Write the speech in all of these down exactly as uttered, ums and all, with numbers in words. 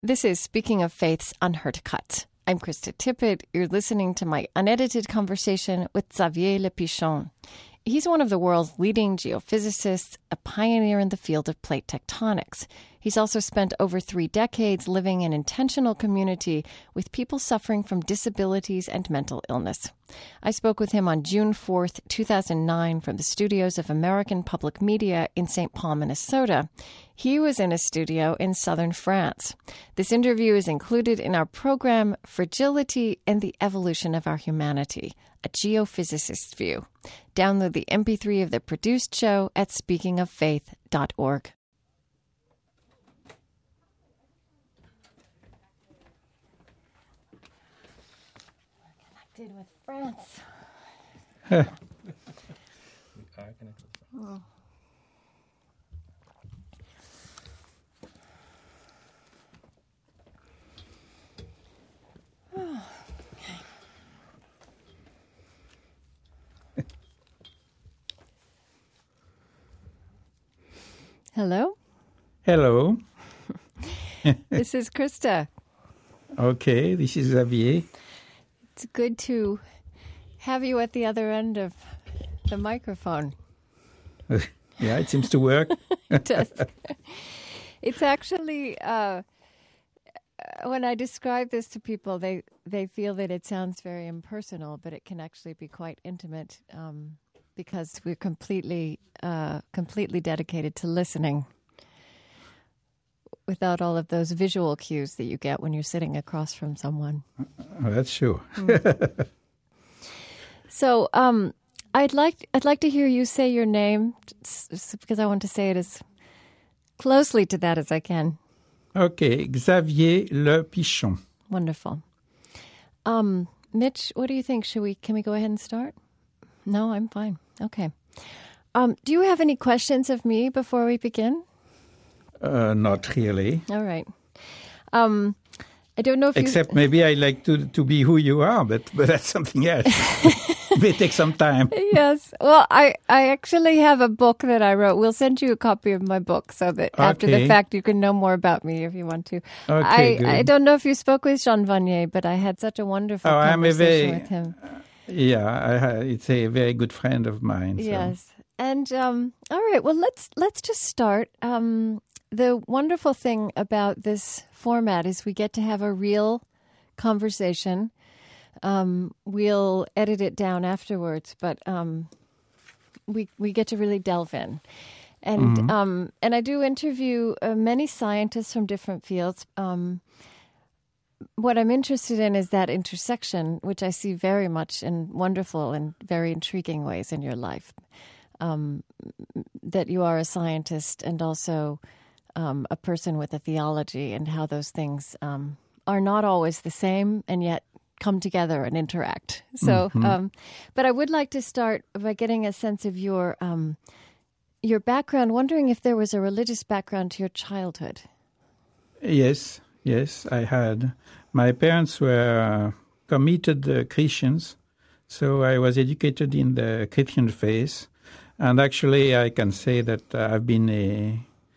This is Speaking of Faith's Unheard Cut. I'm Krista Tippett. You're listening to my unedited conversation with Xavier Le Pichon. He's one of the world's leading geophysicists, a pioneer in the field of plate tectonics. He's also spent over three decades living in intentional community with people suffering from disabilities and mental illness. I spoke with him on June fourth, two thousand nine, from the studios of American Public Media in Saint Paul, Minnesota. He was in a studio in southern France. This interview is included in our program, Fragility and the Evolution of Our Humanity, a geophysicist's view. Download the M P three of the produced show at speaking of faith dot org. We're connected with France. We are connected with France. Oh. Oh. Hello? Hello. This is Krista. Okay, this is Xavier. It's good to have you at the other end of the microphone. Yeah, it seems to work. It does. It's actually, uh, when I describe this to people, they, they feel that it sounds very impersonal, but it can actually be quite intimate. Um, because we're completely, uh, completely dedicated to listening without all of those visual cues that you get when you're sitting across from someone. Oh, that's sure. Mm. So, um, I'd like I'd like to hear you say your name, because I want to say it as closely to that as I can. Okay, Xavier Le Pichon. Wonderful. Um, Mitch, what do you think? Should we? Can we go ahead and start? No, I'm fine. Okay. Um, do you have any questions of me before we begin? Uh, not really. All right. Um, I don't know if Except you... maybe I like to to be who you are, but, but that's something else. It may take some time. Yes. Well, I, I actually have a book that I wrote. We'll send you a copy of my book so that okay. After the fact you can know more about me if you want to. Okay, I, good. I don't know if you spoke with Jean Vanier, but I had such a wonderful oh, conversation I'm a very, with him. Uh, yeah, I, it's a very good friend of mine. So. Yes. And um, all right, well, let's let's just start. Um, the wonderful thing about this format is we get to have a real conversation. Um, we'll edit it down afterwards, but um, we we get to really delve in. And mm-hmm. um, and I do interview uh, many scientists from different fields. Um, what I'm interested in is that intersection, which I see very much in wonderful and very intriguing ways in your life. Um, that you are a scientist and also um, a person with a theology, and how those things um, are not always the same and yet come together and interact. So, mm-hmm. um, but I would like to start by getting a sense of your um, your background, wondering if there was a religious background to your childhood. Yes, yes, I had. My parents were committed uh, Christians, so I was educated in the Christian faith. And actually, I can say that uh, I've been a,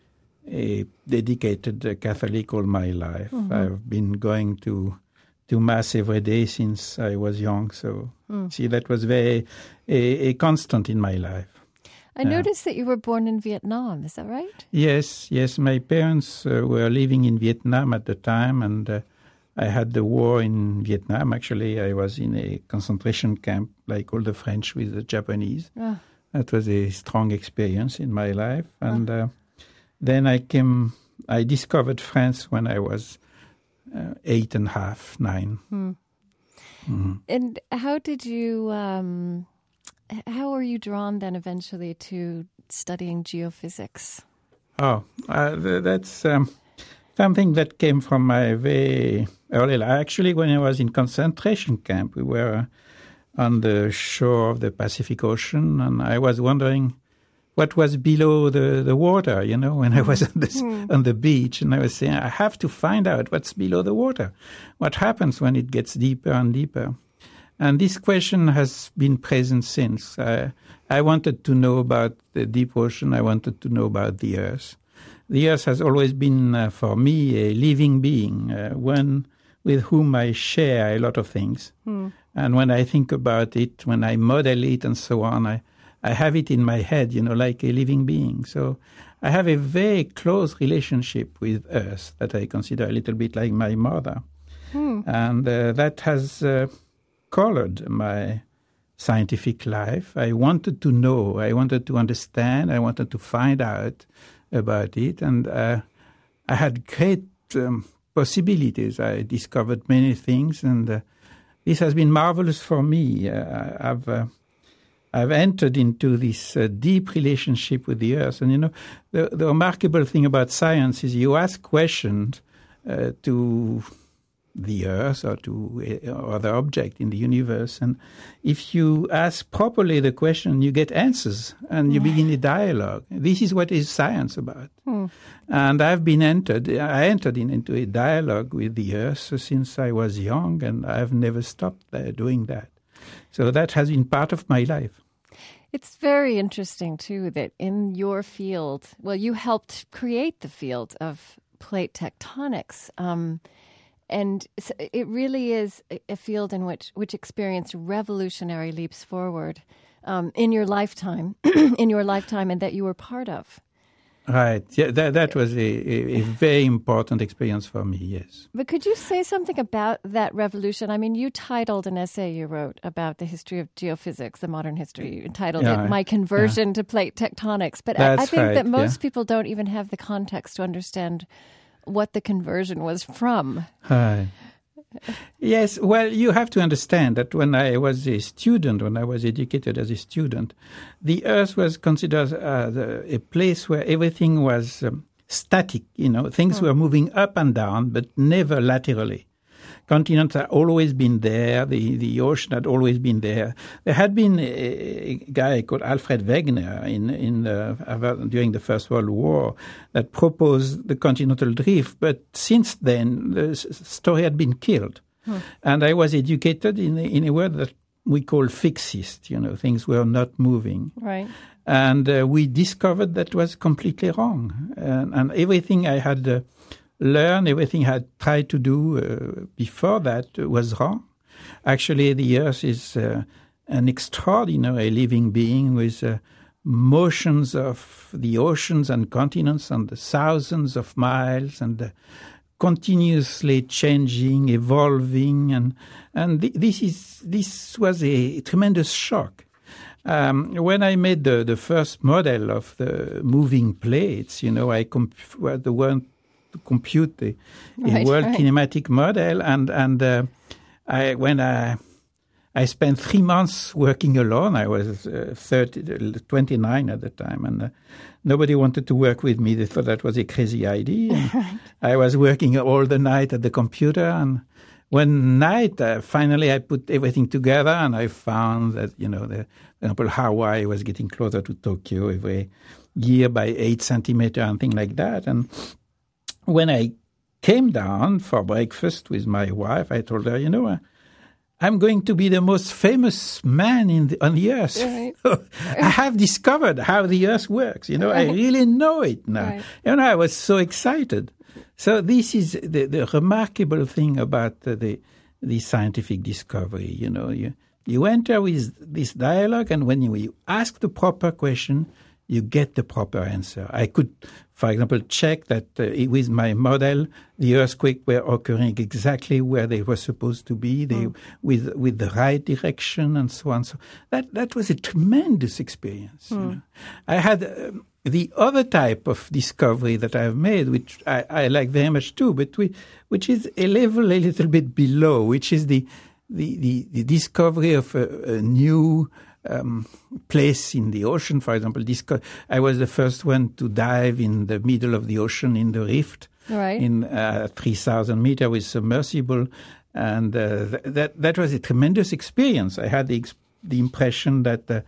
a dedicated uh, Catholic all my life. Mm-hmm. I've been going to to Mass every day since I was young. So, mm. see, that was very a, a constant in my life. I uh, noticed that you were born in Vietnam. Is that right? Yes, yes. My parents uh, were living in Vietnam at the time, and uh, I had the war in Vietnam. Actually, I was in a concentration camp, like all the French with the Japanese. Oh. That was a strong experience in my life. And uh, then I came, I discovered France when I was uh, eight and a half, nine. Hmm. Mm-hmm. And how did you, um, how were you drawn then eventually to studying geophysics? Oh, uh, th- that's um, something that came from my very early life. Actually, when I was in concentration camp, we were on the shore of the Pacific Ocean, and I was wondering what was below the, the water, you know, when I was on the, mm. on the beach, and I was saying, I have to find out what's below the water, what happens when it gets deeper and deeper. And this question has been present since. Uh, I wanted to know about the deep ocean. I wanted to know about the Earth. the Earth has always been, uh, for me, a living being, uh, one with whom I share a lot of things. Mm. And when I think about it, when I model it and so on, I, I have it in my head, you know, like a living being. So I have a very close relationship with Earth that I consider a little bit like my mother. Mm. And uh, that has uh, colored my scientific life. I wanted to know, I wanted to understand, I wanted to find out about it. And uh, I had great um, possibilities. I discovered many things, and uh, this has been marvelous for me. Uh, I've uh, I've entered into this uh, deep relationship with the Earth. And, you know, the, the remarkable thing about science is you ask questions uh, to the Earth or to other object in the universe. And if you ask properly the question, you get answers and you begin a dialogue. This is what is science about. Hmm. And I've been entered, I entered in, into a dialogue with the Earth since I was young, and I've never stopped uh, doing that. So that has been part of my life. It's very interesting, too, that in your field, well, you helped create the field of plate tectonics. Um, And it really is a field in which which experienced revolutionary leaps forward um, in your lifetime, in your lifetime, and that you were part of. Right. Yeah, that that was a, a, a very important experience for me, yes. But could you say something about that revolution? I mean, you titled an essay you wrote about the history of geophysics, the modern history. You entitled yeah, it, My Conversion yeah. to Plate Tectonics. But I, I think right, that most yeah. people don't even have the context to understand what the conversion was from. Hi. Yes, well, you have to understand that when I was a student, when I was educated as a student, the Earth was considered uh, the, a place where everything was um, static, you know, things hmm. were moving up and down, but never laterally. Continents had always been there. The, the ocean had always been there. There had been a, a guy called Alfred Wegener in, in the, during the First World War that proposed the continental drift. But since then, the story had been killed. Hmm. And I was educated in a, in a word that we call fixist. You know, things were not moving. Right. And uh, we discovered that was completely wrong. And, and everything I had Uh, learn, everything I had tried to do uh, before that was wrong. Actually, the Earth is uh, an extraordinary living being with uh, motions of the oceans and continents on the thousands of miles and uh, continuously changing, evolving, and and th- this is this was a tremendous shock. Um, when I made the, the first model of the moving plates, you know, I comp- well, the one to compute the, the right, world right. kinematic model, and and uh, I when I I spent three months working alone. I was uh, thirty, twenty-nine at the time, and uh, nobody wanted to work with me. They thought that was a crazy idea. Right. I was working all the night at the computer, and one night uh, finally I put everything together, and I found that you know, the, for example, Hawaii was getting closer to Tokyo every year by eight centimeter and things like that, and when I came down for breakfast with my wife, I told her, you know, I'm going to be the most famous man in the, on the earth. Right. I have discovered how the earth works. You know, right. I really know it now. Right. You know, I was so excited. So this is the, the remarkable thing about the, the, the scientific discovery. You know, you, you enter with this dialogue, and when you, you ask the proper question, you get the proper answer. I could, for example, check that uh, with my model, the earthquake were occurring exactly where they were supposed to be, they, mm. with with the right direction and so on. So that that was a tremendous experience. Mm. You know? I had um, the other type of discovery that I've made, which I, I like very much too, but we, which is a level a little bit below, which is the the the, the discovery of a, a new Um, place in the ocean, for example. Disco- I was the first one to dive in the middle of the ocean in the rift, right. in uh, three thousand meters with submersible, and uh, th- that that was a tremendous experience. I had the, ex- the impression that, uh,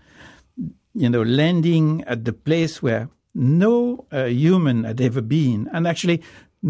you know, landing at the place where no uh, human had ever been, and actually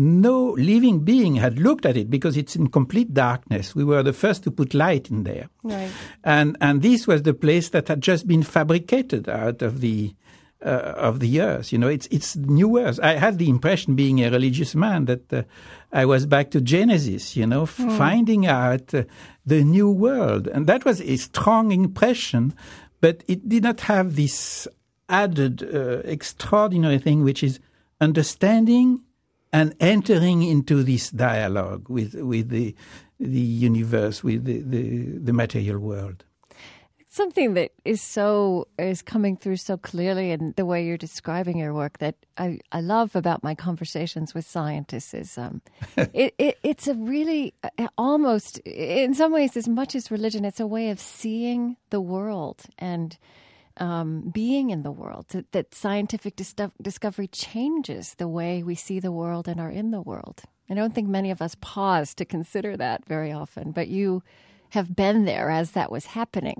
no living being had looked at it because it's in complete darkness. We were the first to put light in there. Right. And and this was the place that had just been fabricated out of the uh, of the earth. You know, it's it's new earth. I had the impression, being a religious man, that uh, I was back to Genesis. You know, f- mm. finding out uh, the new world, and that was a strong impression. But it did not have this added uh, extraordinary thing, which is understanding and entering into this dialogue with with the the universe, with the, the, the material world. Something that is so is coming through so clearly in the way you're describing your work that I, I love about my conversations with scientists is um, it, it it's a really uh, almost in some ways, as much as religion, it's a way of seeing the world and um, being in the world. That, that scientific dis- discovery changes the way we see the world and are in the world. I don't think many of us pause to consider that very often, but you have been there as that was happening.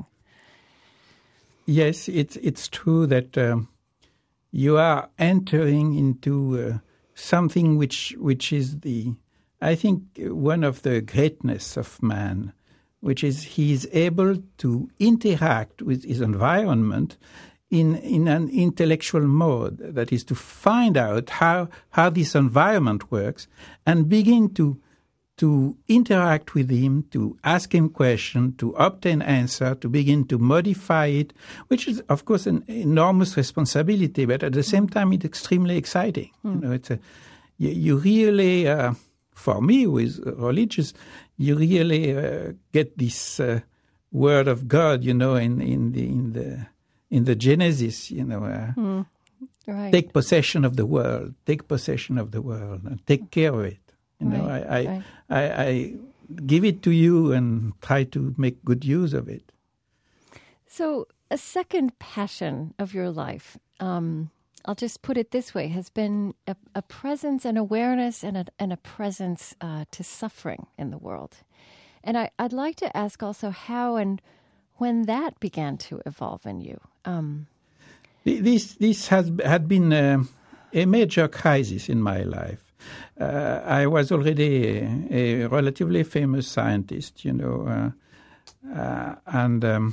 Yes, it's it's true that um, you are entering into uh, something which which is the, I think, one of the greatness of man, which is he is able to interact with his environment in in an intellectual mode. That is, to find out how how this environment works and begin to to interact with him, to ask him questions, to obtain answer, to begin to modify it, which is, of course, an enormous responsibility, but at the same time, it's extremely exciting. Mm. You know, it's a, you, you really, uh, for me, who is religious, you really uh, get this uh, word of God, you know, in, in the in the in the Genesis, you know. Uh, mm. Right. Take possession of the world. Take possession of the world and take care of it. You know, right, I, I, right. I, I give it to you and try to make good use of it. So a second passion of your life, um, I'll just put it this way, has been a, a presence and awareness and a, and a presence uh, to suffering in the world. And I, I'd like to ask also how and when that began to evolve in you. Um, this this has had been a, a major crisis in my life. Uh, I was already a, a relatively famous scientist, you know, uh, uh, and um,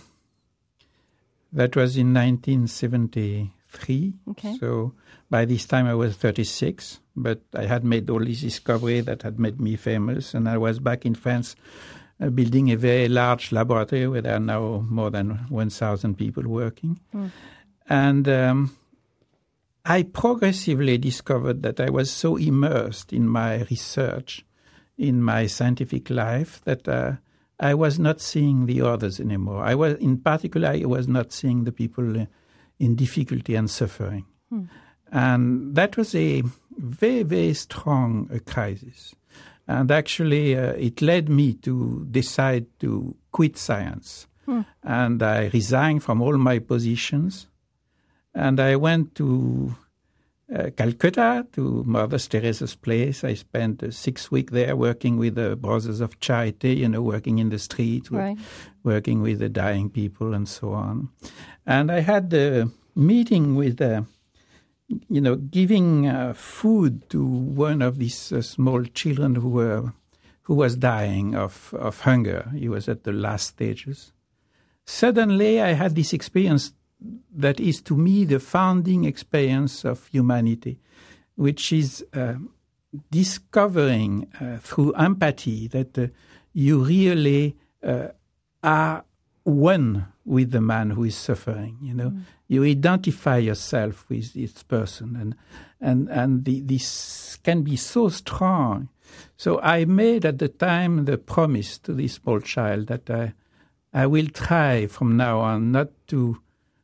that was in nineteen seventy-three. Okay. So by this time I was thirty-six, but I had made all these discoveries that had made me famous, and I was back in France uh, building a very large laboratory where there are now more than one thousand people working. Mm. And Um, I progressively discovered that I was so immersed in my research, in my scientific life, that uh, I was not seeing the others anymore. I was, in particular, I was not seeing the people uh, in difficulty and suffering. Hmm. And that was a very, very strong uh, crisis. And actually, uh, it led me to decide to quit science. Hmm. And I resigned from all my positions. And I went to uh, Calcutta, to Mother Teresa's place. I spent uh, six weeks there working with the Brothers of Charity, you know, working in the streets, right. working with the dying people and so on. And I had a meeting with, uh, you know, giving uh, food to one of these uh, small children who were who was dying of, of hunger. He was at the last stages. Suddenly, I had this experience that is, to me, the founding experience of humanity, which is uh, discovering uh, through empathy that uh, you really uh, are one with the man who is suffering. You know, mm. you identify yourself with this person, and and and the, this can be so strong. So I made at the time the promise to this small child that I I will try from now on not to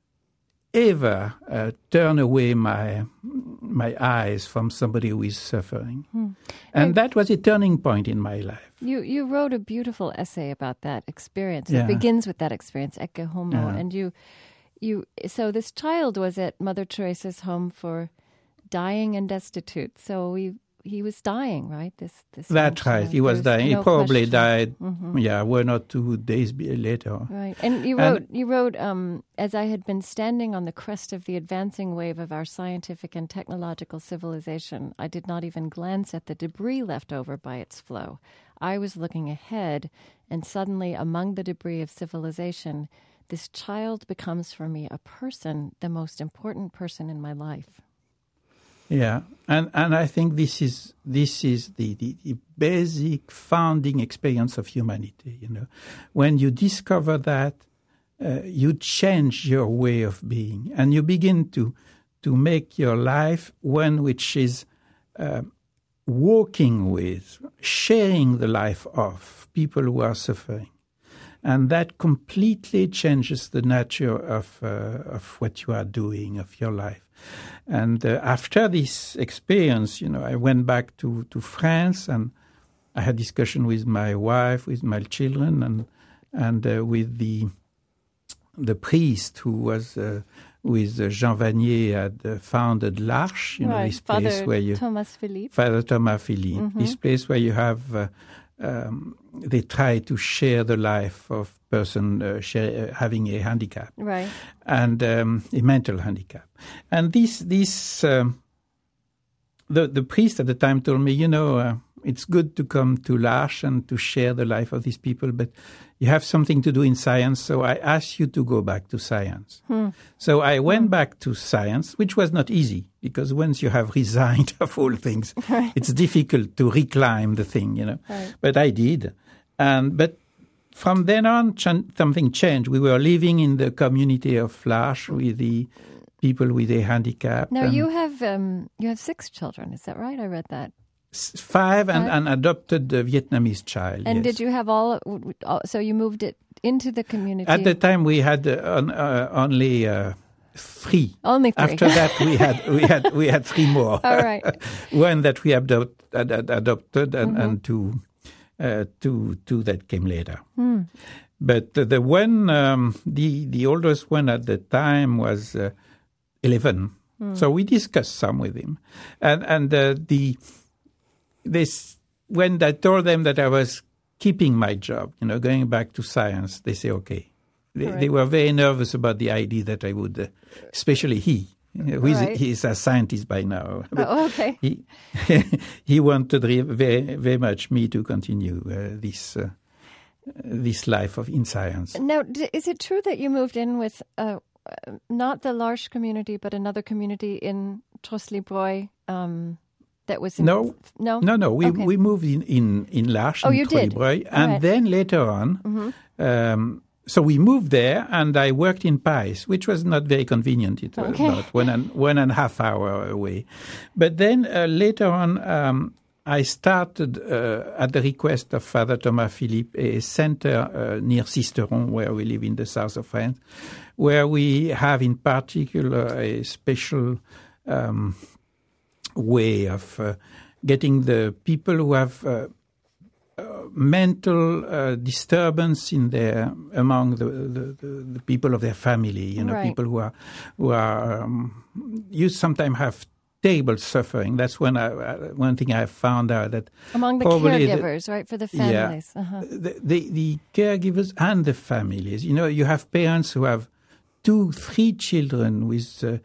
ever uh, turn away my my eyes from somebody who is suffering. Hmm. And, and that was a turning point in my life. You you wrote a beautiful essay about that experience. Yeah. It begins with that experience, Ecce Homo. Yeah. And you, you, so this child was at Mother Teresa's home for dying and destitute. So we he was dying, right? This, this That's right. He was dying. No he probably question. died, mm-hmm. yeah, one or two days later. Right. And you wrote, and, you wrote, um, as I had been standing on the crest of the advancing wave of our scientific and technological civilization, I did not even glance at the debris left over by its flow. I was looking ahead, and suddenly among the debris of civilization, this child becomes for me a person, the most important person in my life. Yeah, and, and I think this is this is the, the, the basic founding experience of humanity. You know, when you discover that, uh, you change your way of being, and you begin to to make your life one which is uh, walking with, sharing the life of people who are suffering. And that completely changes the nature of uh, of what you are doing, of your life. And uh, after this experience, you know, I went back to, to France, and I had discussion with my wife, with my children, and and uh, with the the priest who was uh, with uh, Jean Vanier had uh, founded L'Arche, you right. know, this Father place where you Thomas Philippe. Father Thomas Philippe, mm-hmm. this place where you have. Uh, Um, they try to share the life of person uh, share, uh, having a handicap, right, and um, a mental handicap. And this, this, um, the the priest at the time told me, you know, uh, it's good to come to L'Arche and to share the life of these people, but you have something to do in science, so I ask you to go back to science. Hmm. So I went hmm. back to science, which was not easy, because once you have resigned of all things, right. it's difficult to reclaim the thing, you know. Right. But I did. And but from then on, ch- something changed. We were living in the community of L'Arche with the people with a handicap. Now, you have um, you have six children, is that right? I read that. Five, Five? and an adopted uh, Vietnamese child. And yes. did you have all, so you moved it into the community? At the time we had uh, on, uh, only uh, three. Only three. After that we had we had we had three more. All right. One that we adopt, ad, ad, adopted and, mm-hmm. and two, uh, two, two that came later. Hmm. But uh, the one, um, the, the oldest one at the time was uh, eleven. Hmm. So we discussed some with him. And, and uh, the... This, when I told them that I was keeping my job, you know, going back to science, they say, okay. They, right. they were very nervous about the idea that I would, uh, especially he, who is right. he is a scientist by now. Oh, okay. He, he wanted very, very much me to continue uh, this uh, this life of in science. Now, is it true that you moved in with uh, not the L'Arche community, but another community in Trosly-Breuil? Um, That was in, no, no, no, no. We okay. we moved in in in L'Arche, oh, in you did, and right. then later on, mm-hmm. um, so we moved there, and I worked in Paris, which was not very convenient. It was okay. about one and one and a half hour away. But then uh, later on, um, I started uh, at the request of Father Thomas Philippe a center uh, near Sisteron, where we live in the south of France, where we have in particular a special. Um, way of uh, getting the people who have uh, uh, mental uh, disturbance in their among the, the, the, the people of their family, you know, right. people who are who are um, you sometimes have terrible suffering. That's when I, uh, one thing I found out that among the caregivers, the, right, for the families, yeah, uh-huh. the, the the caregivers and the families. You know, you have parents who have two, three children with. Uh,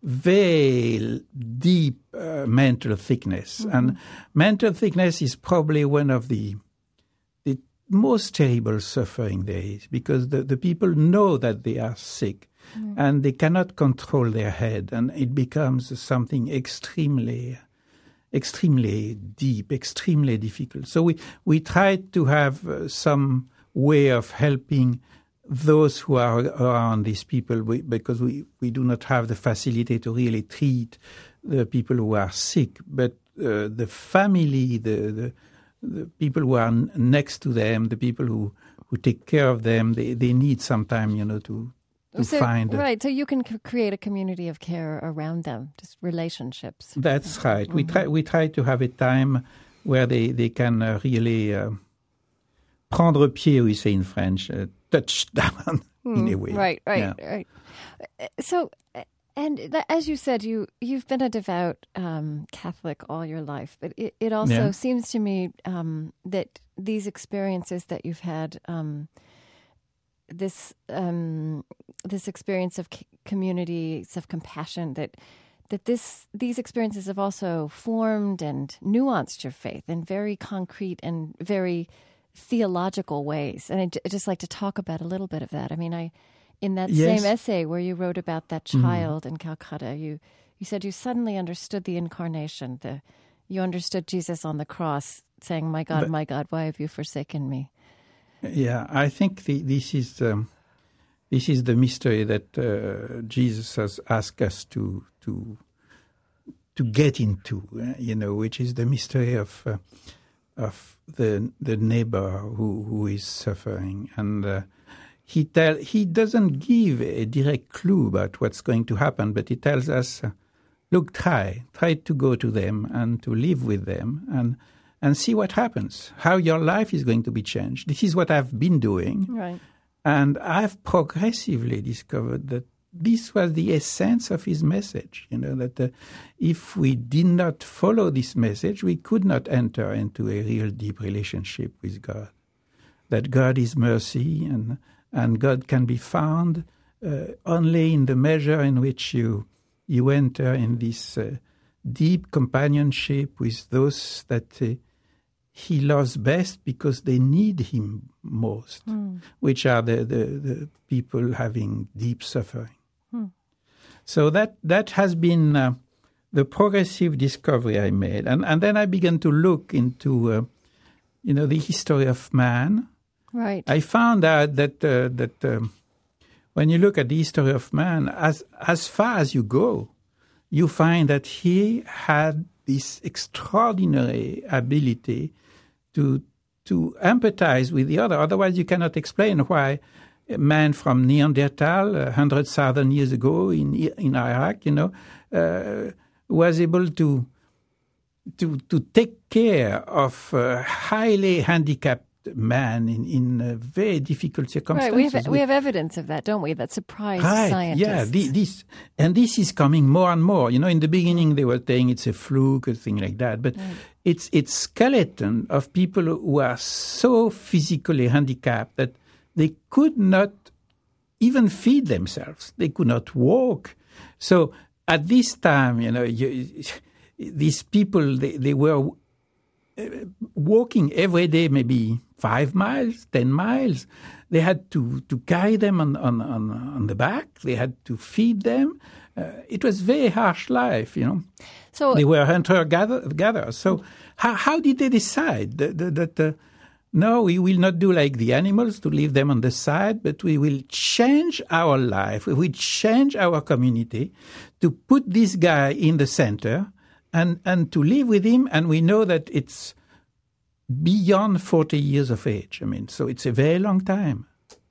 very deep uh, mental thickness. Mm-hmm. And mental thickness is probably one of the the most terrible suffering there is, because the, the people know that they are sick mm-hmm. and they cannot control their head, and it becomes something extremely, extremely deep, extremely difficult. So we, we tried to have uh, some way of helping those who are around these people, we, because we, we do not have the facility to really treat the people who are sick, but uh, the family, the, the the people who are n- next to them, the people who, who take care of them, they, they need some time, you know, to, to so, find... Right, so you can c- create a community of care around them, just relationships. That's right. Mm-hmm. We try we try to have a time where they, they can uh, really uh, prendre pied, we say in French, uh, touch down mm, in a way. Right, right, yeah. right. So, and th- as you said, you, you've been a devout um, Catholic all your life, but it, it also yeah. seems to me um, that these experiences that you've had, um, this um, this experience of c- communities of compassion, that that this these experiences have also formed and nuanced your faith in very concrete and very theological ways. And I'd, I'd just like to talk about a little bit of that. I mean, I in that Yes. same essay where you wrote about that child mm. in Calcutta, you you said you suddenly understood the incarnation. The you understood Jesus on the cross, saying, "My God, but, my God, why have you forsaken me?" Yeah, I think the, this is um, this is the mystery that uh, Jesus has asked us to to to get into. Uh, you know, which is the mystery of uh, of the the neighbor who who is suffering, and uh, he tell he doesn't give a direct clue about what's going to happen, but he tells us, uh, look, try try to go to them and to live with them and. And see what happens, how your life is going to be changed. This is what I've been doing. Right. And I've progressively discovered that this was the essence of his message, you know, that uh, if we did not follow this message, we could not enter into a real deep relationship with God. That God is mercy and, and God can be found uh, only in the measure in which you, you enter in this uh, deep companionship with those that uh, he loves best because they need him most, mm. which are the, the, the people having deep suffering. Mm. So that that has been uh, the progressive discovery I made. And, and then I began to look into, uh, you know, the history of man. Right. I found out that uh, that um, when you look at the history of man, as as far as you go, you find that he had this extraordinary ability to to empathize with the other. Otherwise, you cannot explain why a man from Neanderthal, a hundred thousand years ago in in Iraq, you know, uh, was able to to to take care of a highly handicapped man in, in uh, very difficult circumstances. Right, we have we have evidence of that, don't we? That surprised right, scientists. Yeah, the, this and this is coming more and more. You know, in the beginning they were saying it's a fluke, a thing like that, but right. it's it's skeleton of people who are so physically handicapped that they could not even feed themselves. They could not walk. So at this time, you know, you, these people they, they were walking every day, maybe five miles, ten miles. They had to, to carry them on, on, on, on the back. They had to feed them. Uh, it was very harsh life, you know. So they were hunter-gatherers. So how, how did they decide that, that, that uh, no, we will not do like the animals to leave them on the side, but we will change our life. We will change our community to put this guy in the center and, and to live with him. And we know that it's beyond forty years of age. I mean, so it's a very long time.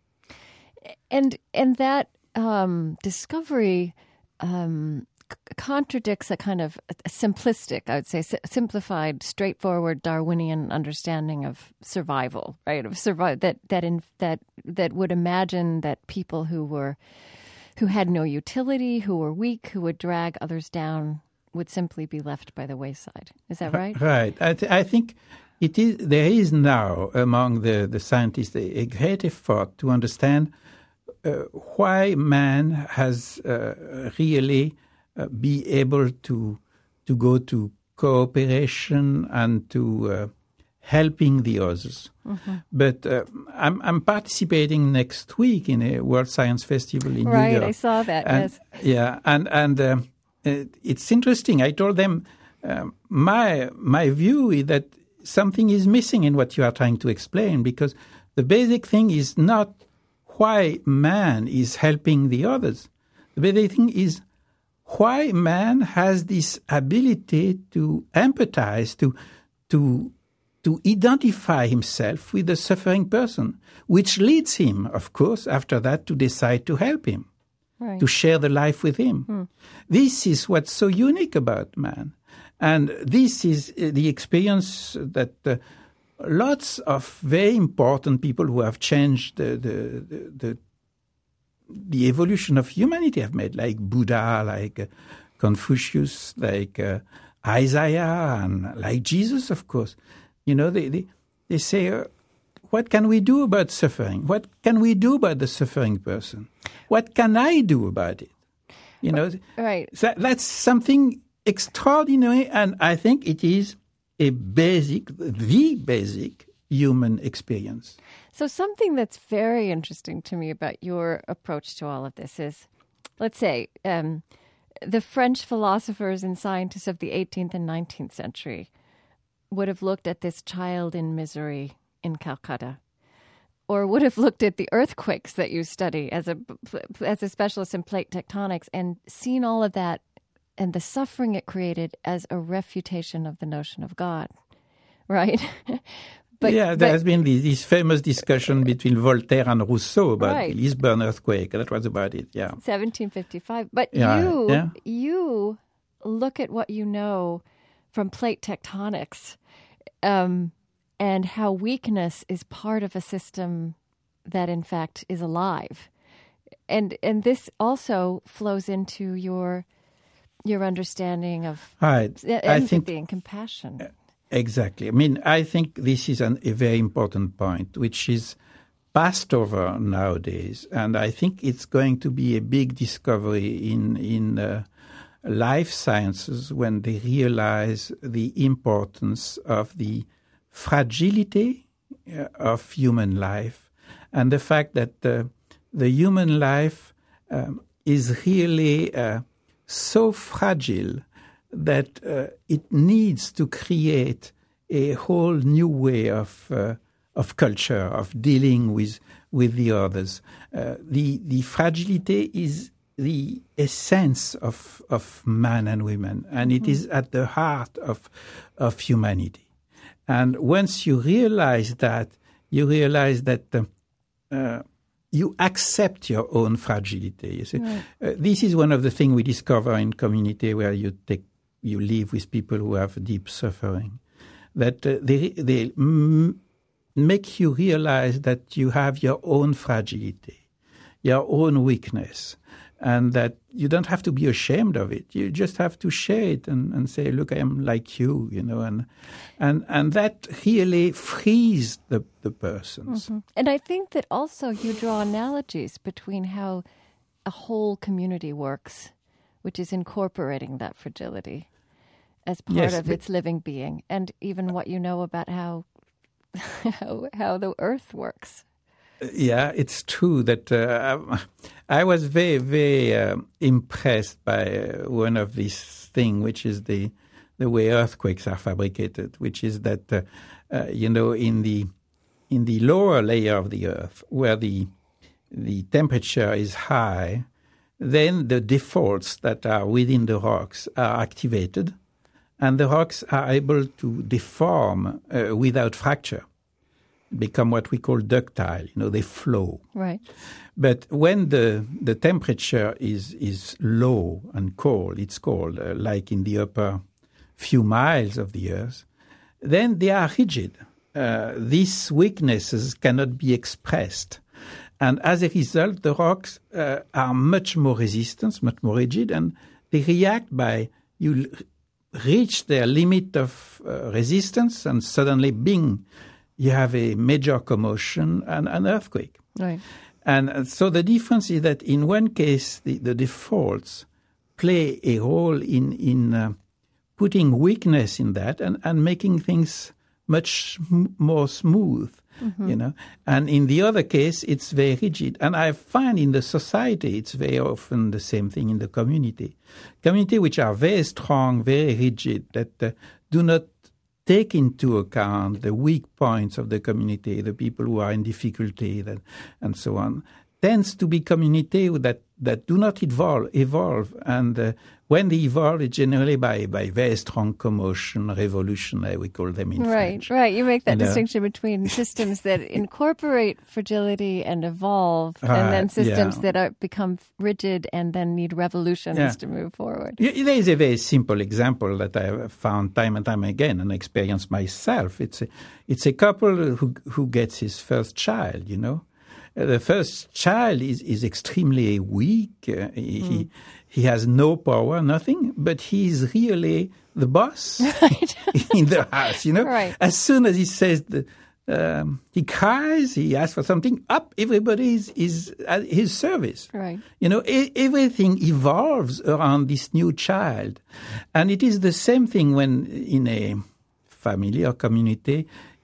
And and that um, discovery um, c- contradicts a kind of a simplistic, I would say, s- simplified, straightforward Darwinian understanding of survival, right? Of survive that that in that that would imagine that people who were who had no utility, who were weak, who would drag others down, would simply be left by the wayside. Is that right? Right. I, th- I think. It is, there is now among the, the scientists a, a great effort to understand uh, why man has uh, really uh, be able to to go to cooperation and to uh, helping the others. Mm-hmm. But uh, I'm, I'm participating next week in a World Science Festival in right, New York. Right, I saw that, and, yes. Yeah, and, and uh, it's interesting. I told them uh, my my view is that something is missing in what you are trying to explain, because the basic thing is not why man is helping the others. The basic thing is why man has this ability to empathize, to to to identify himself with the suffering person, which leads him, of course, after that to decide to help him, right. to share the life with him. Hmm. This is what's so unique about man. And this is the experience that uh, lots of very important people who have changed the, the, the, the evolution of humanity have made, like Buddha, like uh, Confucius, like uh, Isaiah, and like Jesus, of course. You know, they, they, they say, uh, what can we do about suffering? What can we do about the suffering person? What can I do about it? You know, right. So that's something extraordinary, and I think it is a basic, the basic human experience. So something that's very interesting to me about your approach to all of this is, let's say, um, the French philosophers and scientists of the eighteenth and nineteenth century would have looked at this child in misery in Calcutta, or would have looked at the earthquakes that you study as a as a specialist in plate tectonics and seen all of that and the suffering it created as a refutation of the notion of God, right? But, yeah, there but, has been this, this famous discussion between Voltaire and Rousseau about right. the Lisbon earthquake. That was about it, yeah. seventeen fifty-five. But yeah, you, yeah. you look at what you know from plate tectonics um, and how weakness is part of a system that, in fact, is alive. And and this also flows into your your understanding of right. empathy I think, and compassion. Uh, Exactly. I mean, I think this is an, a very important point, which is passed over nowadays, and I think it's going to be a big discovery in in uh, life sciences when they realize the importance of the fragility uh, of human life and the fact that uh, the human life um, is really uh, so fragile that uh, it needs to create a whole new way of uh, of culture, of dealing with with the others. Uh, the the fragility is the essence of of man and women, and it mm-hmm. is at the heart of of humanity. And once you realize that, you realize that uh, uh, you accept your own fragility. You see, right. uh, this is one of the things we discover in community where you take. You live with people who have deep suffering, that uh, they they m- make you realize that you have your own fragility, your own weakness, and that you don't have to be ashamed of it. You just have to share it and, and say, look, I am like you, you know, and and and that really frees the, the persons. Mm-hmm. And I think that also you draw analogies between how a whole community works, which is incorporating that fragility as part yes, of its living being, and even what you know about how how, how the earth works. Yeah, it's true that uh, I was very, very uh, impressed by uh, one of these things, which is the the way earthquakes are fabricated, which is that uh, uh, you know in the in the lower layer of the earth where the the temperature is high, then the defaults that are within the rocks are activated, and the rocks are able to deform uh, without fracture, become what we call ductile. You know, they flow. Right. But when the the temperature is is low and cold, it's cold, uh, like in the upper few miles of the earth, then they are rigid. Uh, these weaknesses cannot be expressed. And as a result, the rocks uh, are much more resistant, much more rigid, and they react by you reach their limit of uh, resistance, and suddenly, bing, you have a major commotion and an earthquake. Right. And so the difference is that in one case, the, the defaults play a role in, in uh, putting weakness in that and, and making things much sm- more smooth. Mm-hmm. You know, and in the other case, it's very rigid. And I find in the society, it's very often the same thing in the community. Community which are very strong, very rigid, that uh, do not take into account the weak points of the community, the people who are in difficulty, that, and so on, tends to be community that, that do not evolve. evolve. And uh, when they evolve, it's generally by, by very strong commotion, revolution, we call them in right, French. Right, right. You make that and, uh, distinction between systems that incorporate fragility and evolve, right, and then systems yeah. that are become rigid and then need revolutions yeah. to move forward. There is a very simple example that I have found time and time again and experienced myself. It's a, it's a couple who who gets his first child, you know. Uh, the first child is, is extremely weak. Uh, he, mm. he he has no power, nothing, but he's really the boss right. in the house, you know. Right. As soon as he says, the, um, he cries, he asks for something, up, everybody is, is at his service. Right. You know, e- everything evolves around this new child. And it is the same thing when in a family or community,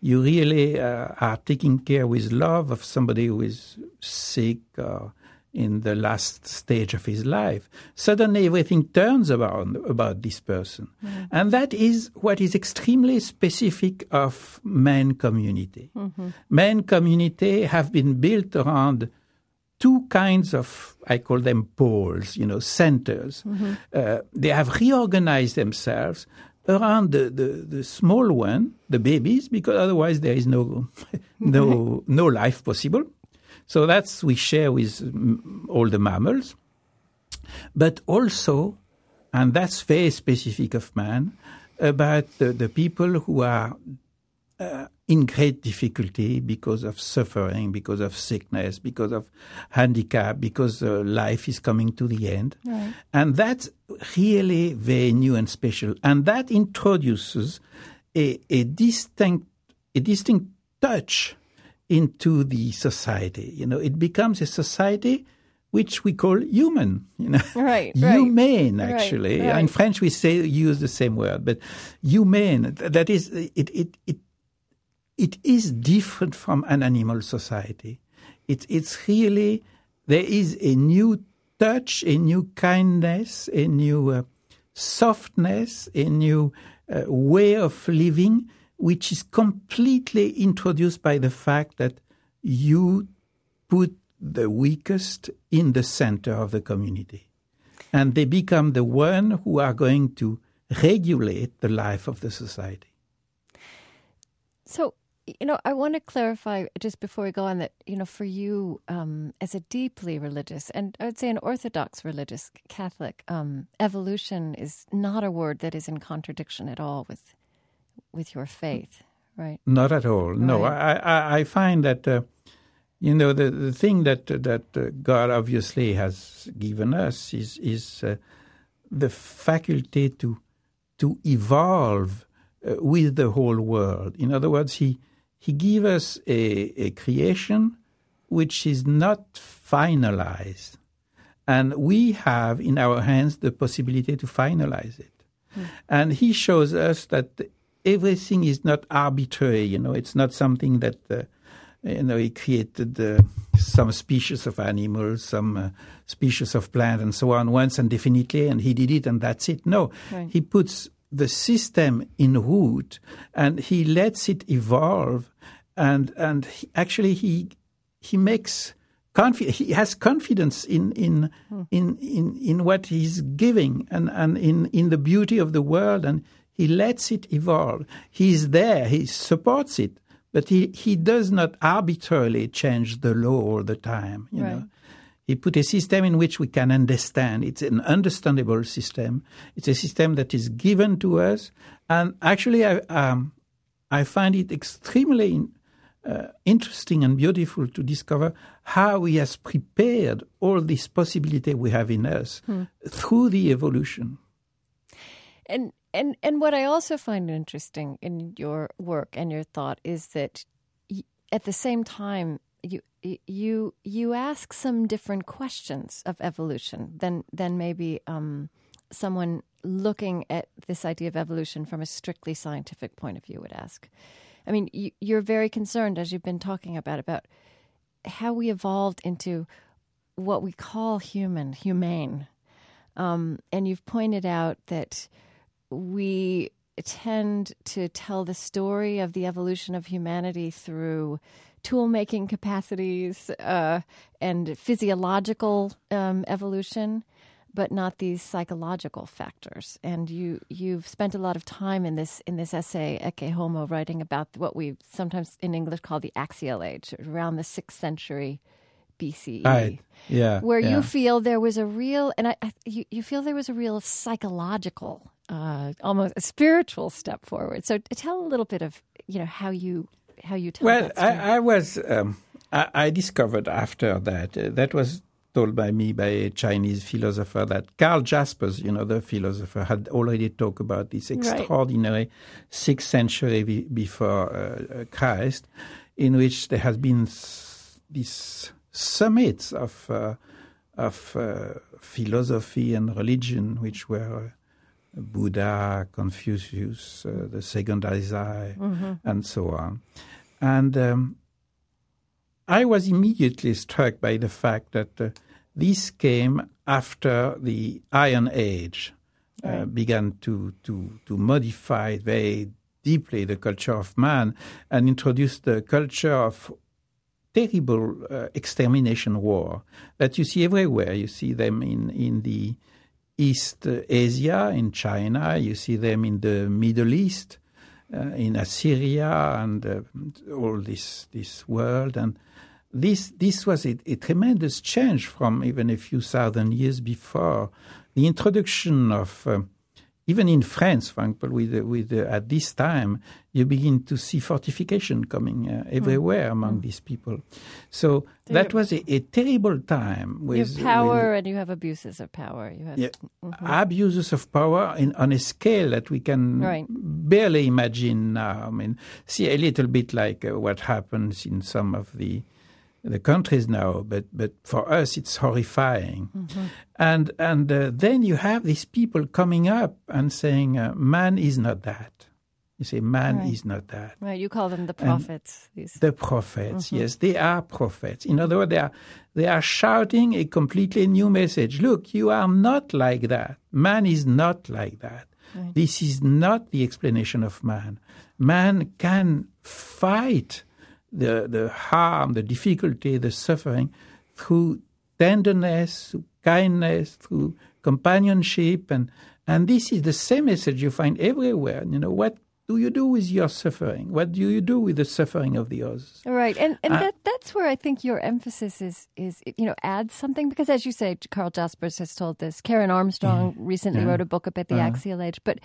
you really uh, are taking care with love of somebody who is sick or in the last stage of his life, suddenly everything turns around about this person. Mm-hmm. And that is what is extremely specific of man community. Mm-hmm. Man community have been built around two kinds of, I call them poles, you know, centers. Mm-hmm. Uh, they have reorganized themselves around the, the, the small one, the babies, because otherwise there is no no no life possible. So that's we share with all the mammals. But also, and that's very specific of man, about the, the people who are uh, in great difficulty because of suffering, because of sickness, because of handicap, because uh, life is coming to the end. Right. And that's really very new and special. And that introduces a, a distinct a distinct touch into the society. You know, it becomes a society which we call human, you know, right, humane, actually. Right, right. In French, we say use the same word, but humane. That is, it, it, it, it is different from an animal society. It, it's really there is a new touch, a new kindness, a new uh, softness, a new uh, way of living, which is completely introduced by the fact that you put the weakest in the center of the community. And they become the one who are going to regulate the life of the society. So, you know, I want to clarify just before we go on that, you know, for you um, as a deeply religious, and I would say an Orthodox religious Catholic, um, evolution is not a word that is in contradiction at all with with your faith, right? Not at all. No, right. I, I, I find that, uh, you know, the, the thing that that uh, God obviously has given us is is uh, the faculty to to evolve uh, with the whole world. In other words, he he gives us a, a creation which is not finalized, and we have in our hands the possibility to finalize it. Hmm. And he shows us that everything is not arbitrary. You know, it's not something that. Uh, You know, he created uh, some species of animals, some uh, species of plant, and so on once and definitely, and he did it, and that's it. No, right. He puts the system in route, and he lets it evolve, and and he, actually he he makes confi- he has confidence in in, hmm. in in in what he's giving, and and in in the beauty of the world, and he lets it evolve. He's there, he supports it. But he, he does not arbitrarily change the law all the time. You right. know, he put a system in which we can understand. It's an understandable system. It's a system that is given to us, and actually, I um, I find it extremely uh, interesting and beautiful to discover how he has prepared all this possibility we have in us hmm. through the evolution. And. And and what I also find interesting in your work and your thought is that y- at the same time you you you ask some different questions of evolution than than maybe um, someone looking at this idea of evolution from a strictly scientific point of view would ask. I mean, you, you're very concerned, as you've been talking about, about how we evolved into what we call human, humane, um, and you've pointed out that. We tend to tell the story of the evolution of humanity through tool-making capacities uh, and physiological um, evolution, but not these psychological factors. And you, you've spent a lot of time in this in this essay, Ecce Homo, writing about what we sometimes in English call the Axial Age, around the sixth century B C E, right. yeah, where yeah. you feel there was a real, and I, I, you, you feel there was a real psychological Uh, almost a spiritual step forward. So tell a little bit of, you know, how you how you tell well, that story. I, I was um, I, I discovered after that uh, that was told by me by a Chinese philosopher that Karl Jaspers, you know, the philosopher, had already talked about this extraordinary right. sixth century be, before uh, Christ, in which there has been s- these summits of uh, of uh, philosophy and religion which were. Uh, Buddha, Confucius, uh, the second Dazai, mm-hmm. and so on. And um, I was immediately struck by the fact that uh, this came after the Iron Age uh, right. began to, to, to modify very deeply the culture of man and introduced the culture of terrible uh, extermination war that you see everywhere. You see them in, in the East Asia, in China. You see them in the Middle East, uh, in Assyria, and uh, all this this world. And this this was a, a tremendous change from even a few thousand years before. The introduction of, uh, even in France, for example, with, with uh, at this time, you begin to see fortification coming uh, everywhere mm. among mm. these people. So, so that was a, a terrible time. With, you have power with, and you have abuses of power. You have yeah, mm-hmm. abuses of power in, on a scale that we can right. barely imagine now. I mean, see a little bit like uh, what happens in some of the the countries now, but but for us it's horrifying. Mm-hmm. And and uh, then you have these people coming up and saying, uh, man is not that. You say, man right. is not that. Right, you call them the prophets. These. The prophets, mm-hmm. yes, they are prophets. In other words, they are, they are shouting a completely new message. Look, you are not like that. Man is not like that. Right. This is not the explanation of man. Man can fight the the harm, the difficulty, the suffering through tenderness, through kindness, through companionship, and and this is the same message you find everywhere. You know, what do you do with your suffering? What do you do with the suffering of the others? Right, and and uh, that that's where I think your emphasis is is you know adds something, because as you say, Karl Jaspers has told this. Karen Armstrong yeah, recently yeah, wrote a book about the uh, Axial Age, but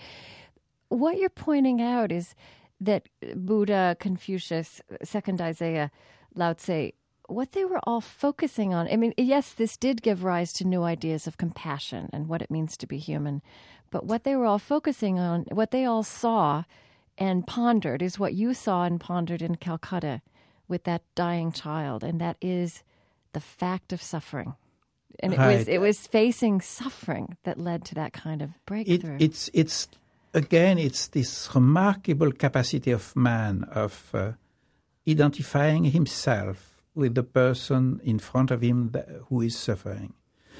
what you're pointing out is that Buddha, Confucius, Second Isaiah, Lao Tse, what they were all focusing on. I mean, yes, this did give rise to new ideas of compassion and what it means to be human. But what they were all focusing on, what they all saw and pondered, is what you saw and pondered in Calcutta with that dying child. And that is the fact of suffering. And it right. was it was facing suffering that led to that kind of breakthrough. It, it's it's... Again, it's this remarkable capacity of man of uh, identifying himself with the person in front of him that, who is suffering.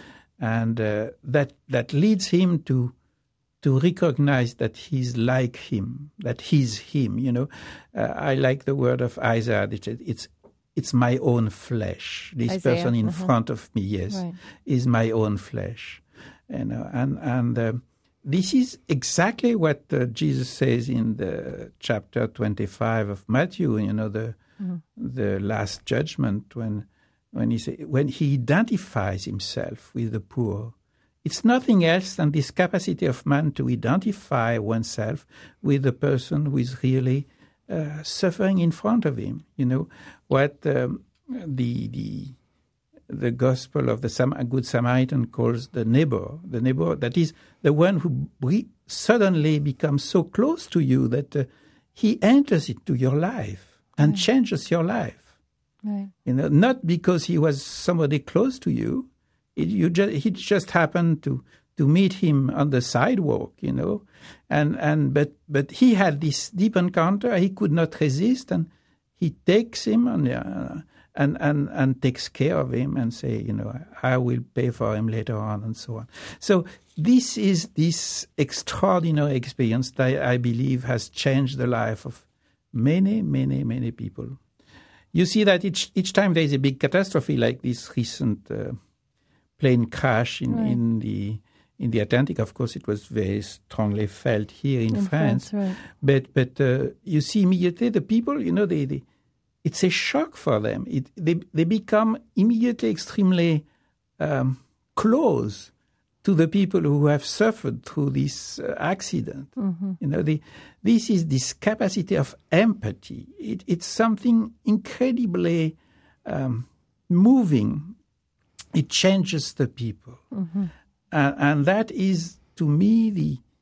And uh, that that leads him to to recognize that he's like him, that he's him, you know. Uh, I like the word of Isaiah, it's, it's, it's my own flesh. This Isaiah, person in uh-huh. front of me, yes, right. is my own flesh. You know, and... and uh, this is exactly what uh, Jesus says in the chapter twenty-five of Matthew. You know, the mm-hmm. the last judgment, when when he say, when he identifies himself with the poor. It's nothing else than this capacity of man to identify oneself with the person who is really uh, suffering in front of him. You know what um, the the. the Gospel of the Sam- Good Samaritan calls the neighbor, the neighbor that is the one who bre- suddenly becomes so close to you that uh, he enters into your life and right. changes your life. Right. You know, not because he was somebody close to you. It, you just, he just happened to, to meet him on the sidewalk, you know, and and but but he had this deep encounter. He could not resist, and he takes him and. Uh, And, and and takes care of him and say, you know, I will pay for him later on and so on. So this is this extraordinary experience that I, I believe has changed the life of many, many, many people. You see that each each time there is a big catastrophe like this recent uh, plane crash in, right. in the in the Atlantic. Of course, it was very strongly felt here in, in France. France right. But but uh, you see immediately the people, you know, they. they it's a shock for them. It, they they become immediately extremely um, close to the people who have suffered through this uh, accident. Mm-hmm. You know, the, this is this capacity of empathy. It, it's something incredibly um, moving. It changes the people, mm-hmm. and, and that is to me the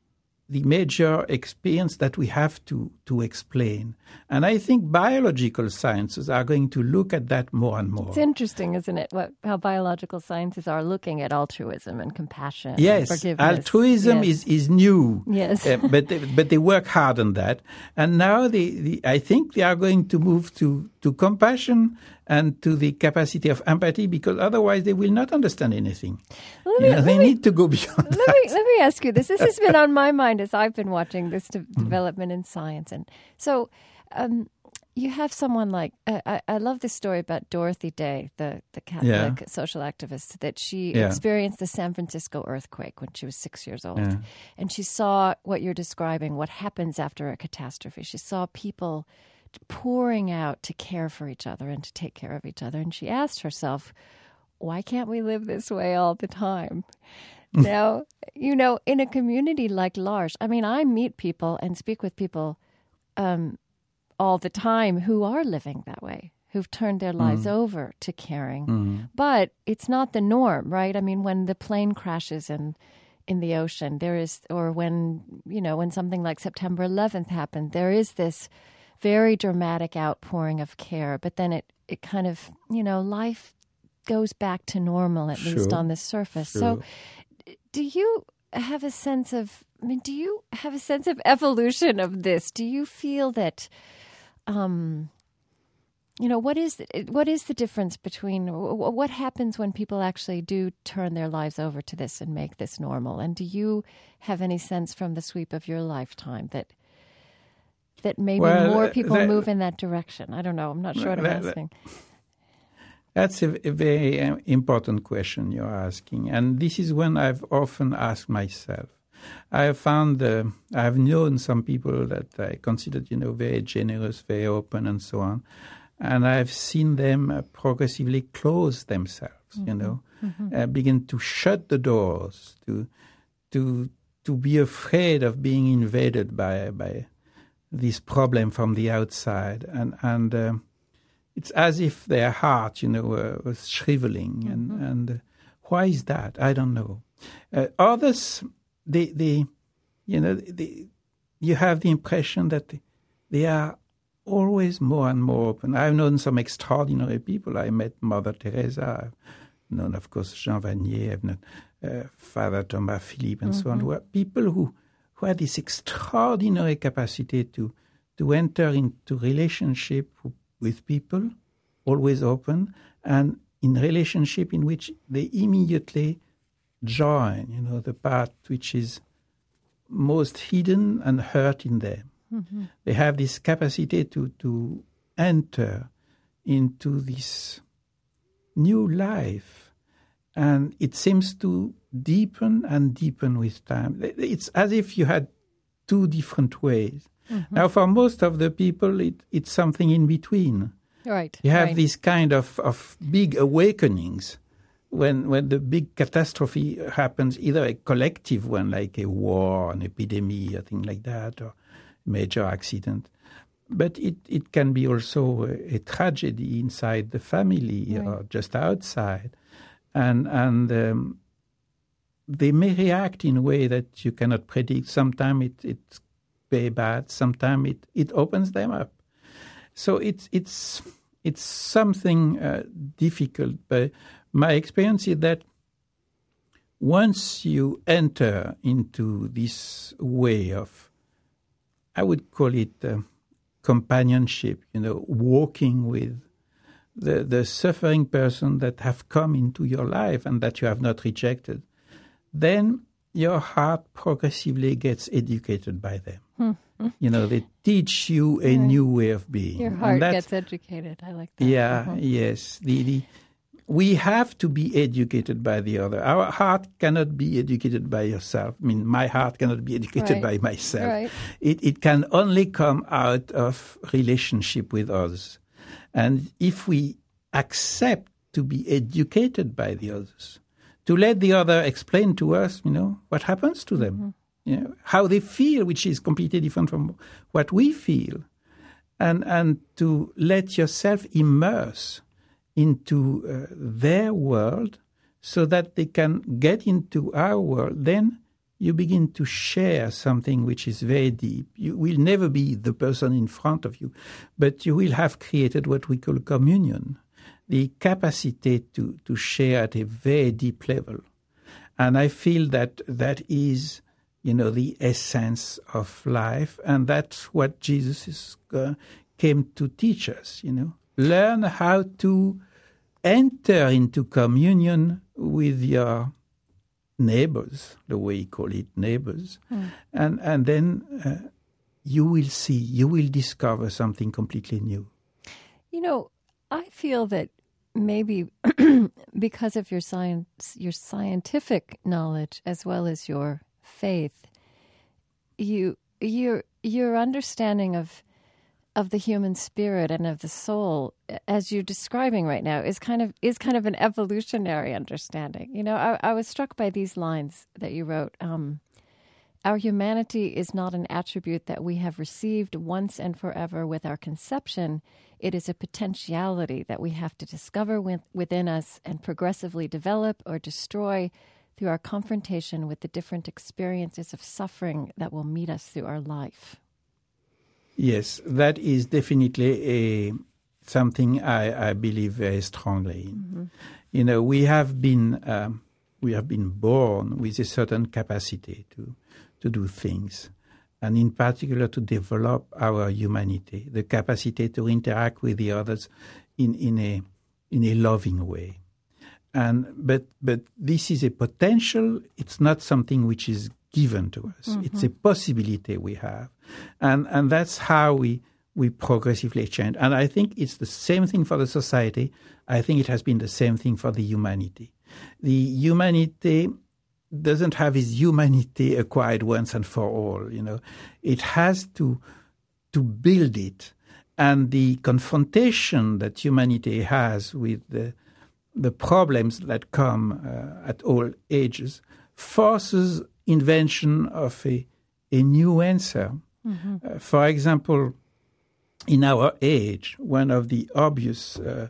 the major experience that we have to, to explain. And I think biological sciences are going to look at that more and more. It's interesting, isn't it, what, how biological sciences are looking at altruism and compassion yes, and forgiveness. Altruism yes. is, is new, yes. uh, but, they, but they work hard on that. And now they, they, I think they are going to move to, to compassion and to the capacity of empathy, because otherwise they will not understand anything. Well, you me, know, they me, need to go beyond let that. Me, let me ask you this. This has been on my mind as I've been watching this de- mm. development in science. And so um, you have someone like, uh, I, I love this story about Dorothy Day, the, the Catholic yeah. social activist, that she yeah. experienced the San Francisco earthquake when she was six years old. Yeah. And she saw what you're describing, what happens after a catastrophe. She saw people pouring out to care for each other and to take care of each other. And she asked herself, why can't we live this way all the time? Now, you know, in a community like L'Arche, I mean, I meet people and speak with people um, all the time who are living that way, who've turned their lives mm. over to caring. Mm. But it's not the norm, right? I mean, when the plane crashes in, in the ocean, there is, or when, you know, when something like September eleventh happened, there is this very dramatic outpouring of care, but then it, it kind of, you know, life goes back to normal, at sure. least on the surface. Sure. So do you have a sense of, I mean, do you have a sense of evolution of this? Do you feel that, um, you know, what is, what is the difference between, what happens when people actually do turn their lives over to this and make this normal? And do you have any sense from the sweep of your lifetime that that maybe well, more people that, move in that direction? I don't know. I'm not sure what I'm that, asking. That's a, a very important question you're asking. And this is one I've often asked myself. I have found, uh, I have known some people that I considered, you know, very generous, very open and so on. And I've seen them uh, progressively close themselves, mm-hmm. you know, mm-hmm. uh, begin to shut the doors, to to to be afraid of being invaded by by this problem from the outside. And, and uh, it's as if their heart, you know, uh, was shriveling. Mm-hmm. And, and uh, why is that? I don't know. Uh, others, they, they, you know, they, you have the impression that they, they are always more and more open. I've known some extraordinary people. I met Mother Teresa. I've known, of course, Jean Vanier. I've known uh, Father Thomas Philippe and mm-hmm. so on. Who are people who, who had this extraordinary capacity to, to enter into relationship with people, always open, and in relationship in which they immediately join, you know, the part which is most hidden and hurt in them. Mm-hmm. They have this capacity to, to enter into this new life, and it seems to deepen and deepen with time. It's as if you had two different ways. Mm-hmm. Now, for most of the people, it, it's something in between. Right. You have right. these kind of, of big awakenings when when the big catastrophe happens, either a collective one like a war, an epidemic, or thing like that, or major accident. But it, it can be also a, a tragedy inside the family right. or just outside. And and um, they may react in a way that you cannot predict. Sometimes it, it's very bad. Sometimes it, it opens them up. So it's it's it's something uh, difficult. But my experience is that once you enter into this way of, I would call it uh, companionship, you know, walking with the, the suffering person that have come into your life and that you have not rejected, then your heart progressively gets educated by them. Hmm. You know, they teach you a right. new way of being. Your heart gets educated. I like that. Yeah, uh-huh. yes. The, the, we have to be educated by the other. Our heart cannot be educated by yourself. I mean, my heart cannot be educated right. by myself. Right. It, it can only come out of relationship with others. And if we accept to be educated by the others, to let the other explain to us, you know, what happens to them, mm-hmm. you know, how they feel, which is completely different from what we feel, and and to let yourself immerse into uh, their world so that they can get into our world, then you begin to share something which is very deep. You will never be the person in front of you, but you will have created what we call communion, the capacity to, to share at a very deep level. And I feel that that is, you know, the essence of life, and that's what Jesus is, uh, came to teach us, you know. Learn how to enter into communion with your neighbors, the way he call it, neighbors. Mm. And, and then uh, you will see, you will discover something completely new. You know, I feel that maybe because of your science, your scientific knowledge as well as your faith, you your your understanding of of the human spirit and of the soul, as you're describing right now, is kind of is kind of an evolutionary understanding. You know, I, I was struck by these lines that you wrote. Um, Our humanity is not an attribute that we have received once and forever with our conception. It is a potentiality that we have to discover with, within us and progressively develop or destroy through our confrontation with the different experiences of suffering that will meet us through our life. Yes, that is definitely a something I, I believe very strongly in. Mm-hmm. You know, we have been um, we have been born with a certain capacity to to do things, and in particular to develop our humanity, the capacity to interact with the others in, in a in a loving way. And but but this is a potential. It's not something which is given to us. Mm-hmm. It's a possibility we have, and and that's how we we progressively change. And I think it's the same thing for the society. I think it has been the same thing for the humanity. The humanity doesn't have its humanity acquired once and for all, you know. It has to to build it. And the confrontation that humanity has with the, the problems that come uh, at all ages forces invention of a, a new answer. Mm-hmm. Uh, for example, in our age, one of the obvious uh,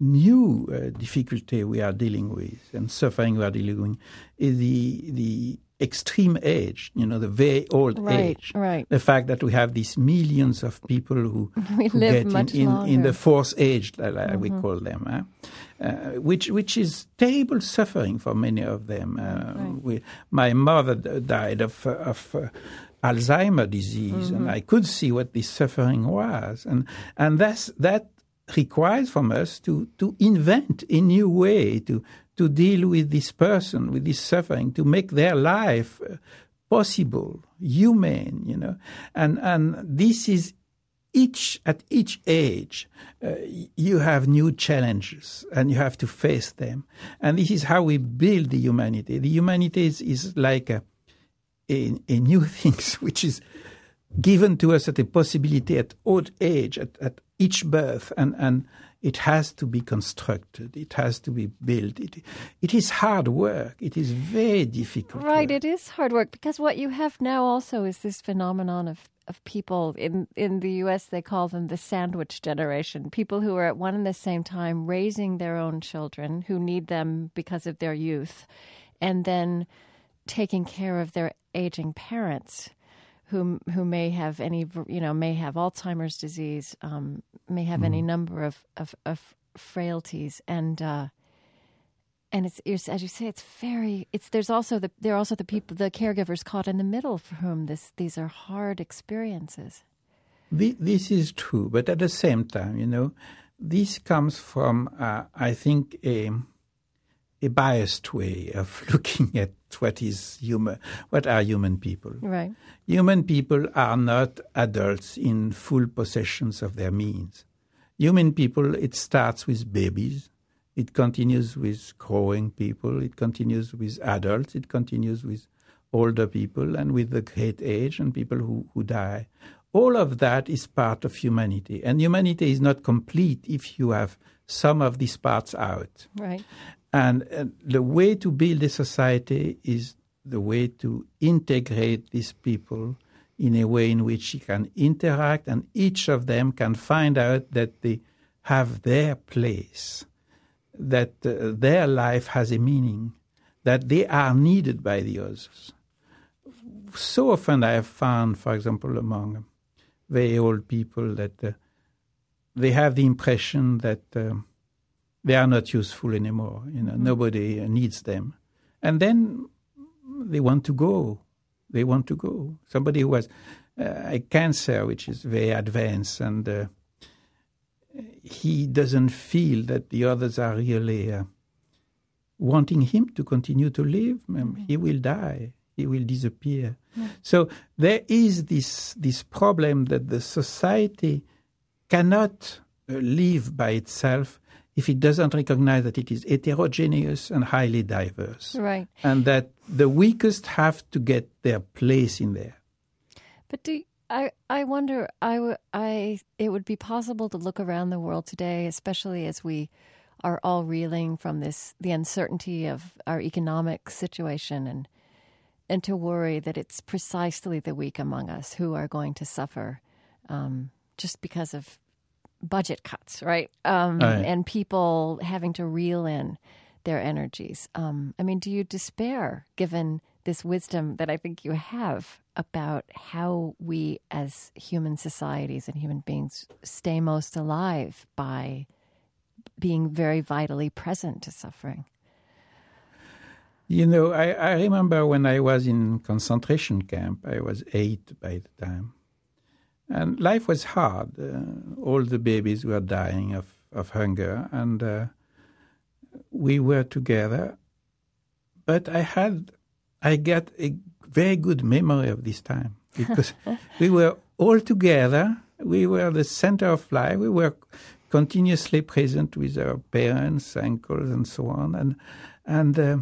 new uh, difficulty we are dealing with and suffering we are dealing with is the the extreme age, you know, the very old right, age. Right. The fact that we have these millions of people who, we who live get much in, in, in the fourth age, like mm-hmm. we call them, huh? uh, which which is terrible suffering for many of them. Uh, right. we, my mother died of, of uh, Alzheimer's disease, mm-hmm. and I could see what this suffering was. And and that's that requires from us to, to invent a new way to to deal with this person, with this suffering, to make their life possible, human, you know. And and this is each at each age, uh, you have new challenges and you have to face them. And this is how we build the humanity. The humanity is, is like a, a, a new thing which is given to us at a possibility at old age, at, at each birth, and, and it has to be constructed. It has to be built. It, it is hard work. It is very difficult Right, work. It is hard work, because what you have now also is this phenomenon of, of people, in, in the U S they call them the sandwich generation, people who are at one and the same time raising their own children who need them because of their youth, and then taking care of their aging parents, who who may have any, you know, may have Alzheimer's disease, um, may have mm. any number of, of, of frailties, and uh, and it's, it's as you say, it's very it's there's also the there are also the people, the caregivers caught in the middle for whom this these are hard experiences. This is true, but at the same time, you know, this comes from uh, I think a a biased way of looking at what is human, what are human people. Right. Human people are not adults in full possessions of their means. Human people, it starts with babies, it continues with growing people, it continues with adults, it continues with older people, and with the great age and people who, who die. All of that is part of humanity, and humanity is not complete if you have some of these parts out. Right. And uh, the way to build a society is the way to integrate these people in a way in which you can interact, and each of them can find out that they have their place, that uh, their life has a meaning, that they are needed by the others. so often I have found, for example, among very old people that uh, they have the impression that uh, they are not useful anymore. You know, mm-hmm. Nobody uh, needs them. And then they want to go. They want to go. Somebody who has uh, a cancer, which is very advanced, and uh, he doesn't feel that the others are really uh, wanting him to continue to live. Mm-hmm. He will die. He will disappear. Mm-hmm. So there is this this problem that the society cannot uh, live by itself if it doesn't recognize that it is heterogeneous and highly diverse. Right. And that the weakest have to get their place in there. But do I I wonder, I, w- I, it would be possible to look around the world today, especially as we are all reeling from this, the uncertainty of our economic situation, and and to worry that it's precisely the weak among us who are going to suffer um, just because of budget cuts, right? Um, right? And people having to reel in their energies. Um, I mean, do you despair, given this wisdom that I think you have about how we as human societies and human beings stay most alive by being very vitally present to suffering? You know, I, I remember when I was in concentration camp, I was eight by the time. And life was hard. Uh, all the babies were dying of, of hunger, and uh, we were together. But I had, I got a very good memory of this time, because we were all together. We were the center of life. We were continuously present with our parents, uncles, and so on. And and uh,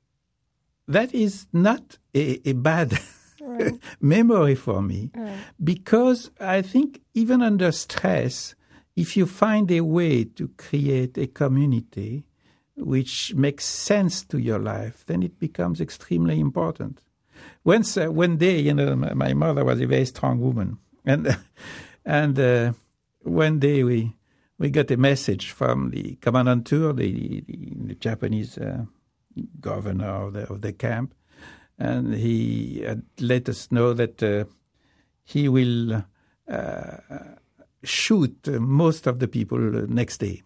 that is not a, a bad right. memory for me, right. because I think even under stress, if you find a way to create a community which makes sense to your life, then it becomes extremely important. Once, uh, one day, you know, my, my mother was a very strong woman, and uh, and uh, one day we we got a message from the commandantur, the, the, the Japanese uh, governor of the, of the camp, and he had let us know that uh, he will uh, shoot most of the people next day.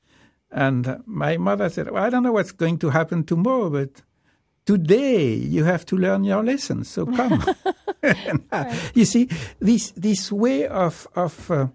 And my mother said, well, I don't know what's going to happen tomorrow, but today you have to learn your lessons, so come. and, uh, right. You see, this this way of of uh,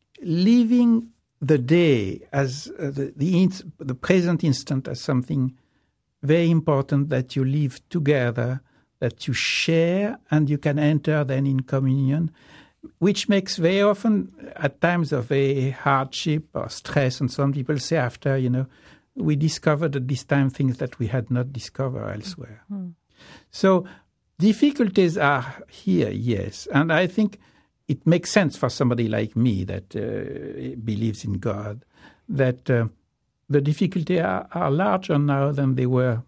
living the day as uh, the the, ins- the present instant as something very important that you live together, that you share, and you can enter then in communion, which makes very often, at times of a hardship or stress, and some people say after, you know, we discovered at this time things that we had not discovered elsewhere. Mm-hmm. So difficulties are here, yes. And I think it makes sense for somebody like me that uh, believes in God, that uh, the difficulties are, are larger now than they were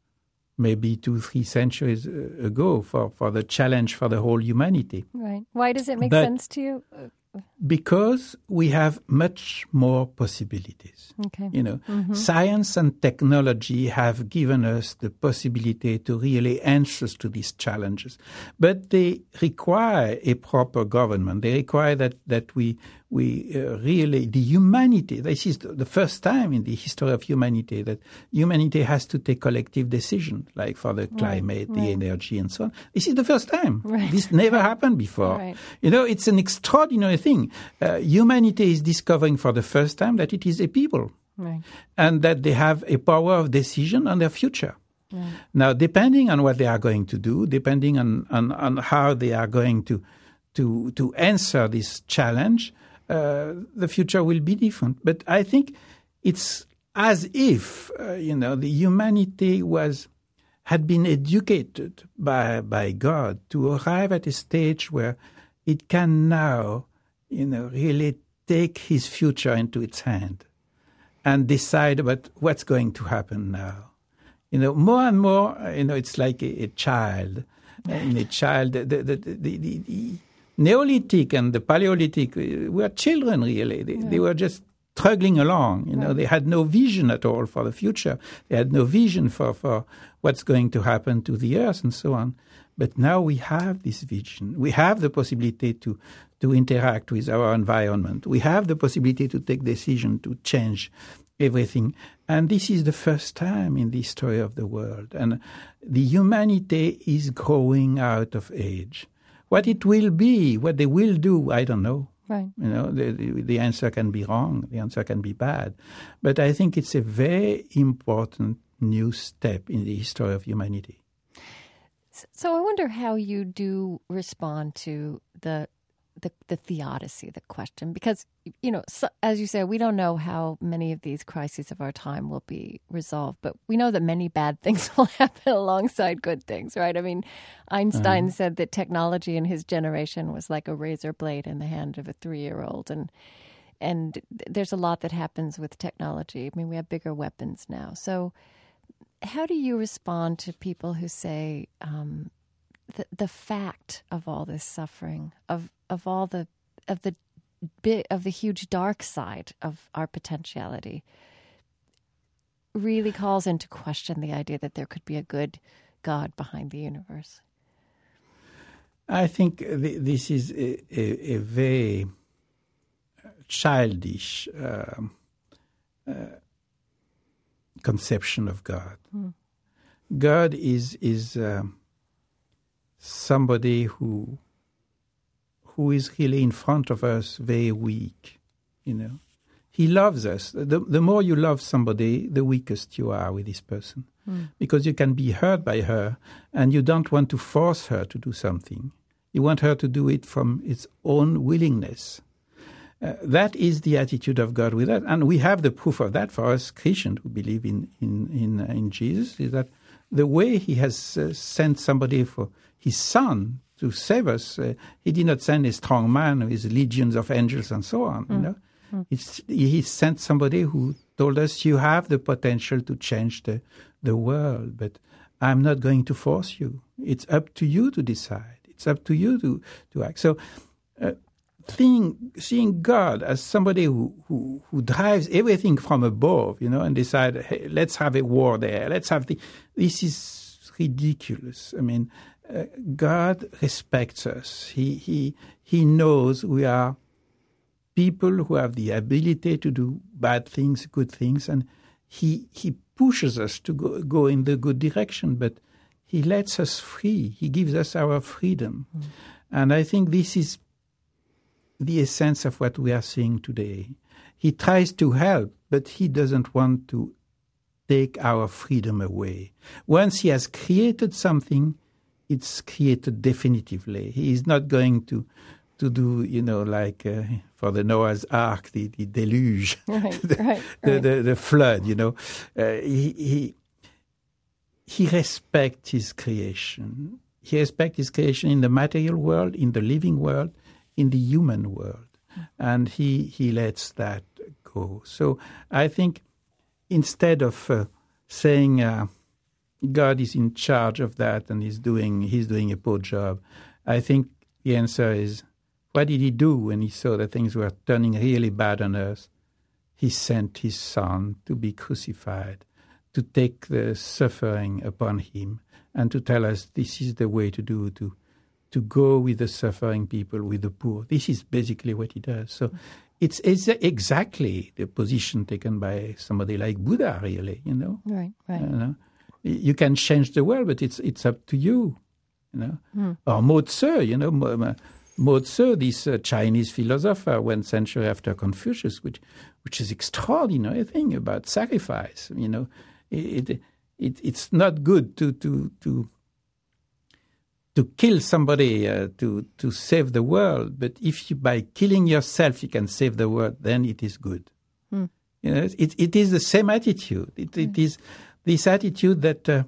maybe two, three centuries ago for, for the challenge for the whole humanity. Right. Why does it make but sense to you? Because we have much more possibilities. Okay. You know, mm-hmm. science and technology have given us the possibility to really answer to these challenges. But they require a proper government. They require that, that we we uh, really, the humanity, this is the first time in the history of humanity that humanity has to take collective decisions, like for the climate, right, the right. energy, and so on. This is the first time. Right. This never happened before. Right. You know, it's an extraordinary thing. Uh, humanity is discovering for the first time that it is a people, right. and that they have a power of decision on their future. Right. Now, depending on what they are going to do, depending on, on, on how they are going to to to answer this challenge, uh, the future will be different. But I think it's as if uh, you know the humanity was had been educated by by God to arrive at a stage where it can now, you know, really take his future into its hand and decide about what's going to happen now. You know, more and more, you know, it's like a, a child. In a child, the, the, the, the, the Neolithic and the Paleolithic were children, really. They, yeah. they were just struggling along. You know, right. They had no vision at all for the future. They had no vision for, for what's going to happen to the earth and so on. But now we have this vision. We have the possibility to, to interact with our environment. We have the possibility to take decisions to change everything. And this is the first time in the history of the world. And the humanity is growing out of age. What it will be, what they will do, I don't know. Right. You know, the, the, the answer can be wrong. The answer can be bad. But I think it's a very important new step in the history of humanity. So I wonder how you do respond to the the, the theodicy, the question, because, you know, so, as you say, we don't know how many of these crises of our time will be resolved, but we know that many bad things will happen alongside good things, right? I mean, Einstein uh-huh. said that technology in his generation was like a razor blade in the hand of a three-year-old, and and there's a lot that happens with technology. I mean, we have bigger weapons now. So how do you respond to people who say um, the the fact of all this suffering, of of all the of the bit of the huge dark side of our potentiality, really calls into question the idea that there could be a good God behind the universe? I think th- this is a, a, a very childish uh, uh, conception of God. Hmm. God is is um, somebody who who is really in front of us, very weak. You know, He loves us. The the more you love somebody, the weakest you are with this person, hmm. because you can be hurt by her, and you don't want to force her to do something. You want her to do it from its own willingness. Uh, that is the attitude of God with us, and we have the proof of that for us Christians who believe in in in, uh, in Jesus. Is that the way He has uh, sent somebody for His Son to save us? Uh, he did not send a strong man with legions of angels and so on. Mm. You know, mm. it's, He sent somebody who told us, "You have the potential to change the the world, but I'm not going to force you. It's up to you to decide. It's up to you to to act." So. Uh, Seeing, seeing God as somebody who, who, who drives everything from above, you know, and decide, hey, let's have a war there. Let's have the. This is ridiculous. I mean, uh, God respects us. He he he knows we are people who have the ability to do bad things, good things, and he he pushes us to go go in the good direction. But He lets us free. He gives us our freedom, mm. and I think this is the essence of what we are seeing today. He tries to help, but He doesn't want to take our freedom away. Once He has created something, it's created definitively. He is not going to to do, you know, like uh, for the Noah's Ark, the, the deluge, right, the, right, the, right. the, the flood, you know. Uh, he, he, he respects His creation. He respects His creation in the material world, in the living world, in the human world, and he he lets that go. So I think instead of uh, saying uh, God is in charge of that and he's doing he's doing a poor job, I think the answer is, what did He do when He saw that things were turning really bad on earth? He sent His Son to be crucified, to take the suffering upon Him, and to tell us this is the way to do to. to go with the suffering people, with the poor. This is basically what He does. So it's, it's exactly the position taken by somebody like Buddha, really, you know. Right, right. You know? You can change the world, but it's it's up to you, you know. Mm. Or Mo Tzu, you know, Mo, Mo Tzu, this uh, Chinese philosopher, one century after Confucius, which which is extraordinary thing about sacrifice, you know. It, it, it it's not good to to to to kill somebody uh, to to save the world, but if you, by killing yourself you can save the world, then it is good. Mm. You know, it it is the same attitude. It mm. it is this attitude that uh,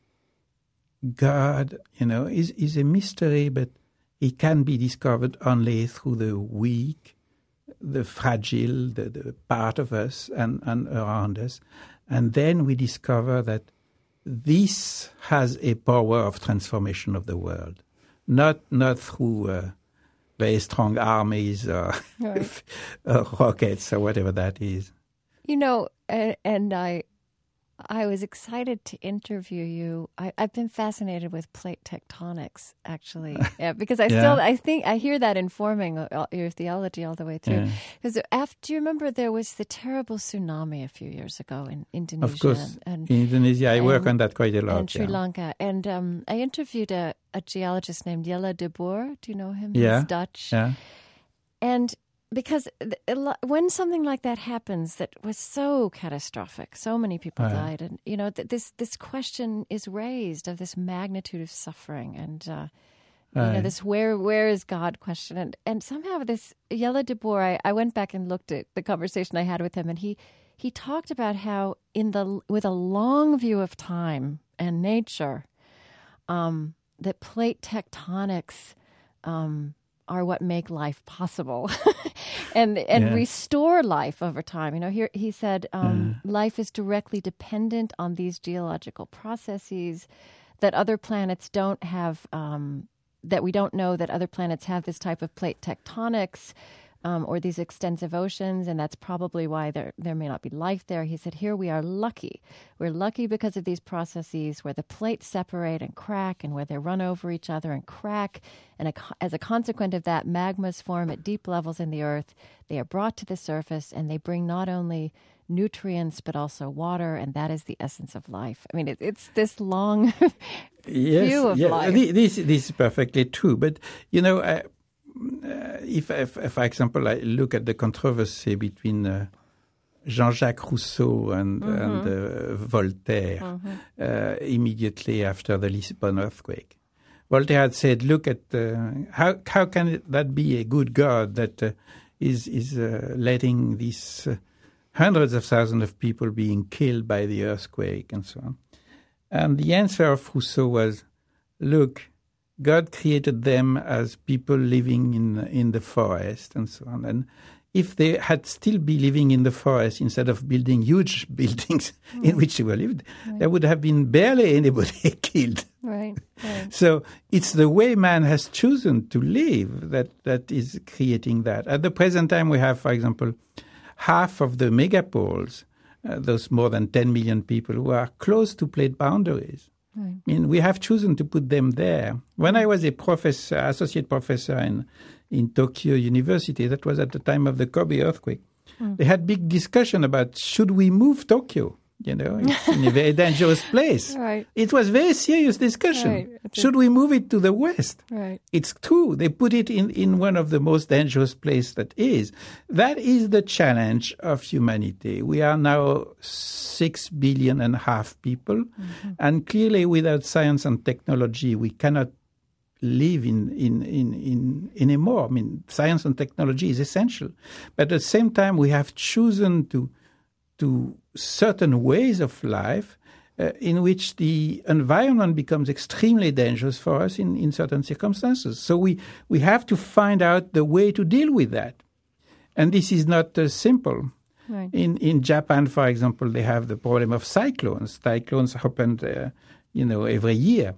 God, you know, is is a mystery, but He can be discovered only through the weak, the fragile, the, the part of us and, and around us, and then we discover that this has a power of transformation of the world, not not through uh, very strong armies or, Right. or rockets or whatever that is. You know, and, and I, I was excited to interview you. I, I've been fascinated with plate tectonics, actually, yeah, because I Yeah. still, I think, I hear that informing uh, your theology all the way through. Yeah. Because after, do you remember there was the terrible tsunami a few years ago in Indonesia? Of course, and, in Indonesia, I work and- on that quite a lot. and Sri yeah. Lanka. And um, I interviewed a, a geologist named Jelle de Boer. Do you know him? Yeah. He's Dutch. Yeah. And because th- a lo- when something like that happens, that was so catastrophic, so many people Right. died, and you know th- this this question is raised of this magnitude of suffering, and uh, you know Right. this where where is God question, and and somehow this Jelle de Boer, I, I went back and looked at the conversation I had with him, and he he talked about how in the with a long view of time and nature, um, that plate tectonics. Um, are what make life possible and and Yeah. restore life over time. You know, here he said um, life is directly dependent on these geological processes, that other planets don't have, um, that we don't know that other planets have this type of plate tectonics um, or these extensive oceans, and that's probably why there there may not be life there. He said, here we are lucky. We're lucky because of these processes where the plates separate and crack and where they run over each other and crack. And a, as a consequence of that, magmas form at deep levels in the earth. They are brought to the surface, and they bring not only nutrients but also water, and that is the essence of life. I mean, it, it's this long Yes, view of yeah, life. thi- This, this is perfectly true. But, you know, uh, uh, if, if, if, for example, I look at the controversy between uh, Jean-Jacques Rousseau and, Mm-hmm. and uh, Voltaire uh, immediately after the Lisbon earthquake. Voltaire had said, look at uh, how how can it, that be a good God that uh, is is uh, letting these uh, hundreds of thousands of people being killed by the earthquake and so on. And the answer of Rousseau was, look, God created them as people living in in the forest and so on. And if they had still be living in the forest instead of building huge buildings mm. in which they were lived, right. there would have been barely anybody killed. Right, right. So it's the way man has chosen to live that, that is creating that. At the present time, we have, for example, half of the megapoles, uh, those more than ten million people who are close to plate boundaries. Right. I mean, we have chosen to put them there. When I was a professor, associate professor in, in Tokyo University, that was at the time of the Kobe earthquake, mm. they had big discussion about should we move Tokyo? You know, it's in a very dangerous place. Right. It was very serious discussion. Right. Should we move it to the west? Right. It's true. They put it in, in one of the most dangerous places that is. That is the challenge of humanity. We are now six billion and a half people. Mm-hmm. And clearly without science and technology, we cannot live in, in, in, in anymore. I mean, science and technology is essential. But at the same time, we have chosen to to certain ways of life uh, in which the environment becomes extremely dangerous for us in, in certain circumstances. So we, we have to find out the way to deal with that. And this is not uh, simple. Right. In in Japan, for example, they have the problem of cyclones. Cyclones happened, uh, you know, every year.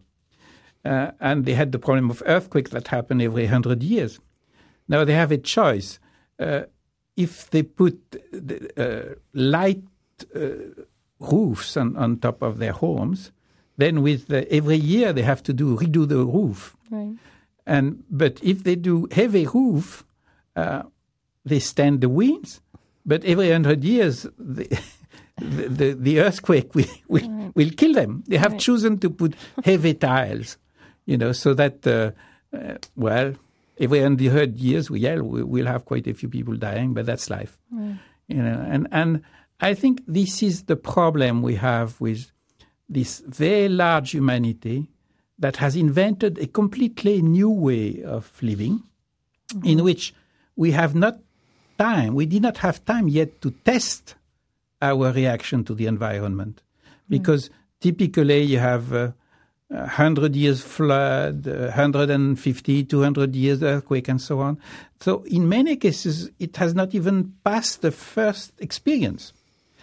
Uh, and they had the problem of earthquakes that happen every hundred years. Now they have a choice. Uh, If they put the, uh, light uh, roofs on, on top of their homes, then with the, every year they have to do redo the roof. Right. And but if they do heavy roof, uh, they stand the winds. But every hundred years, the the, the, the earthquake will will, right. will kill them. They have right. chosen to put heavy tiles, you know, so that uh, uh, well. Every hundred years, we, yeah, we, we'll have quite a few people dying, but that's life, mm. you know. And and I think this is the problem we have with this very large humanity that has invented a completely new way of living, mm-hmm. in which we have not time. We did not have time yet to test our reaction to the environment, because mm. typically you have. Uh, one hundred years flood, one hundred fifty, two hundred years earthquake, and so on. So in many cases, it has not even passed the first experience.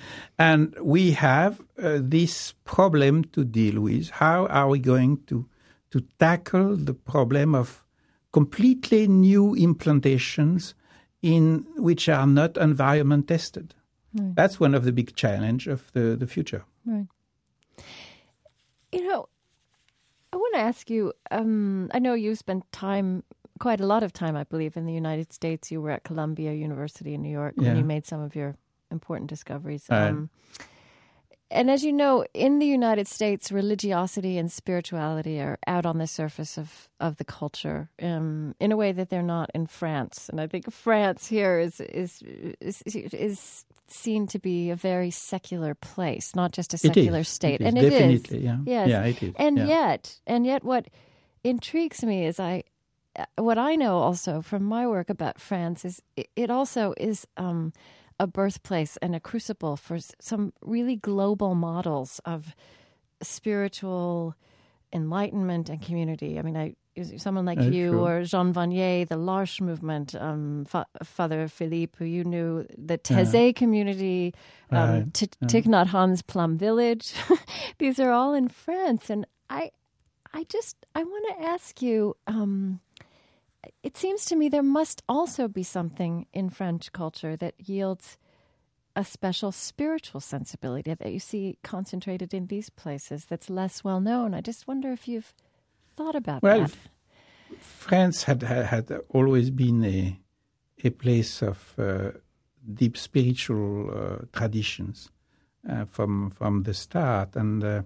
And we have uh, this problem to deal with. How are we going to, to tackle the problem of completely new implantations in which are not environment tested. Right. That's one of the big challenges of the, the future. Right. You know, I want to ask you, um, I know you spent time, quite a lot of time, I believe, in the United States. You were at Columbia University in New York yeah. when you made some of your important discoveries. Uh, um, and as you know, in the United States, religiosity and spirituality are out on the surface of, of the culture um, in a way that they're not in France. And I think France here is is is, is seen to be a very secular place, not just a secular state. It is, and it definitely, is. Yeah. Yes. Yeah, it is. And yeah. yet, and yet what intrigues me is I, what I know also from my work about France is it, it also is um, a birthplace and a crucible for some really global models of spiritual enlightenment and community. I mean, I someone like uh, you sure. or Jean Vanier, the L'Arche movement, um, Fa- Father Philippe, who you knew, the Taizé yeah. community, um, right. T- yeah. Thich Nhat Hanh's Plum Village. These are all in France. And I, I just, I want to ask you, um, it seems to me there must also be something in French culture that yields a special spiritual sensibility that you see concentrated in these places that's less well known. I just wonder if you've thought about well, that. Well, France had, had had always been a a place of uh, deep spiritual uh, traditions uh, from from the start, and uh,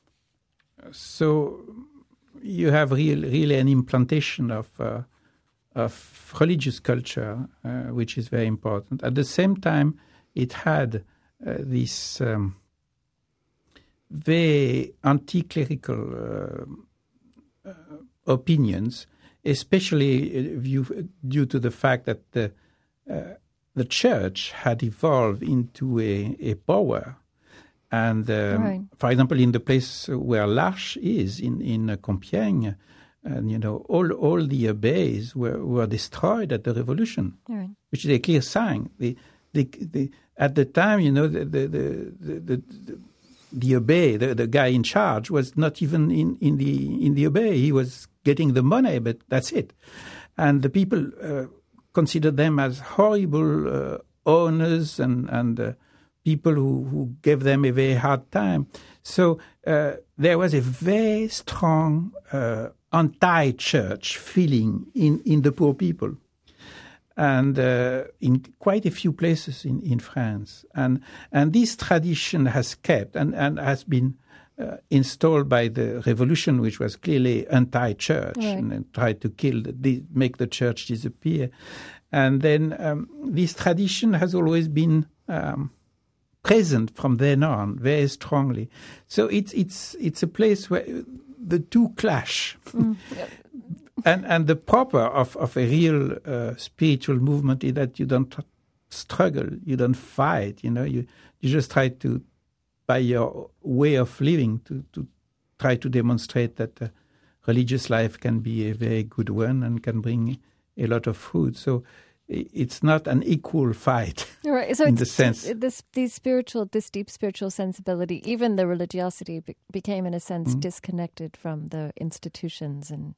so you have real, really an implantation of uh, of religious culture, uh, which is very important. At the same time, it had uh, this um, very anti-clerical uh, uh, opinions, especially view, due to the fact that the uh, the church had evolved into a, a power. And um, right. for example, in the place where L'Arche is, in, in uh, Compiègne, and, you know, all, all the abbeys were, were destroyed at the Revolution, right. which is a clear sign. The, the, the, at the time, you know, the the the, the, the, the abbé, the, the guy in charge, was not even in, in the in the abbey. He was getting the money, but that's it. And the people uh, considered them as horrible uh, owners and and uh, people who, who gave them a very hard time. So uh, there was a very strong uh, anti-church feeling in, in the poor people, and uh, in quite a few places in, in France. And and this tradition has kept and, and has been uh, installed by the revolution, which was clearly anti-church, right. and, and tried to kill, the, make the church disappear. And then um, this tradition has always been um, present from then on very strongly. So it's it's it's a place where the two clash. Mm. And and the proper of, of a real uh, spiritual movement is that you don't struggle, you don't fight, you know, you, you just try to, by your way of living, to, to try to demonstrate that uh, religious life can be a very good one and can bring a lot of fruit. So it's not an equal fight, right. So in it's, the sense. This, these spiritual, this deep spiritual sensibility, even the religiosity be- became, in a sense, mm. disconnected from the institutions and.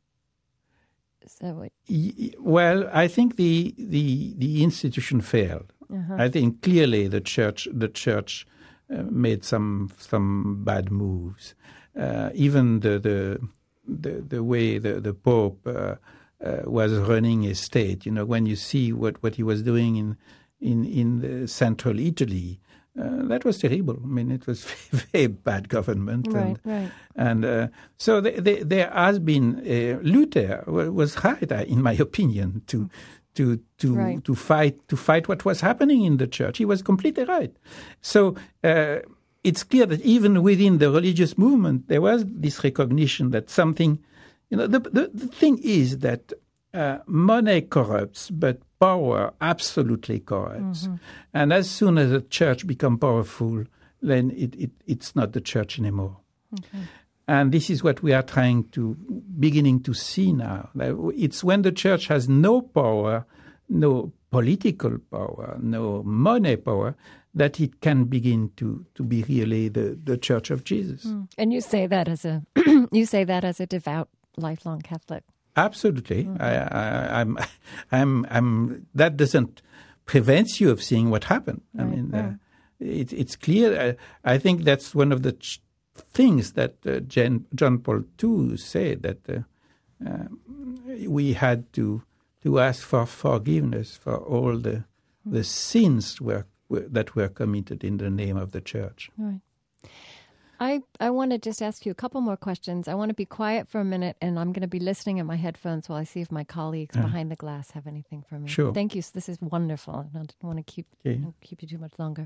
So it... Well, I think the the, the institution failed. Uh-huh. I think clearly the church the church uh, made some some bad moves. Uh, even the the the, the way the the Pope uh, uh, was running a state. You know, when you see what, what he was doing in in in the central Italy. Uh, that was terrible. I mean, it was very, very bad government. Right, and, right. And uh, so the, the, there has been uh, Luther was right, in my opinion, to to to right. to fight to fight what was happening in the church. He was completely right. So uh, it's clear that even within the religious movement, there was this recognition that something, you know, the the, the thing is that uh, money corrupts, but power absolutely corrupts. Mm-hmm. And as soon as the church becomes powerful, then it, it, it's not the church anymore. Okay. And this is what we are trying to, beginning to see now. It's when the church has no power, no political power, no money power, that it can begin to, to be really the, the Church of Jesus. Mm. And you say that as a you say that as a devout, lifelong Catholic. Absolutely. Mm-hmm. I, I, I'm, I'm, I'm, that doesn't prevent you of seeing what happened. Right. I mean, yeah. uh, it, it's clear. Uh, I think that's one of the ch- things that uh, Jan, John Paul the Second said, that uh, uh, we had to to ask for forgiveness for all the mm-hmm. the sins were, were, that were committed in the name of the church. Right. I, I want to just ask you a couple more questions. I want to be quiet for a minute, and I'm going to be listening in my headphones while I see if my colleagues uh, behind the glass have anything for me. Sure. Thank you. This is wonderful. I don't want to keep okay. keep you too much longer.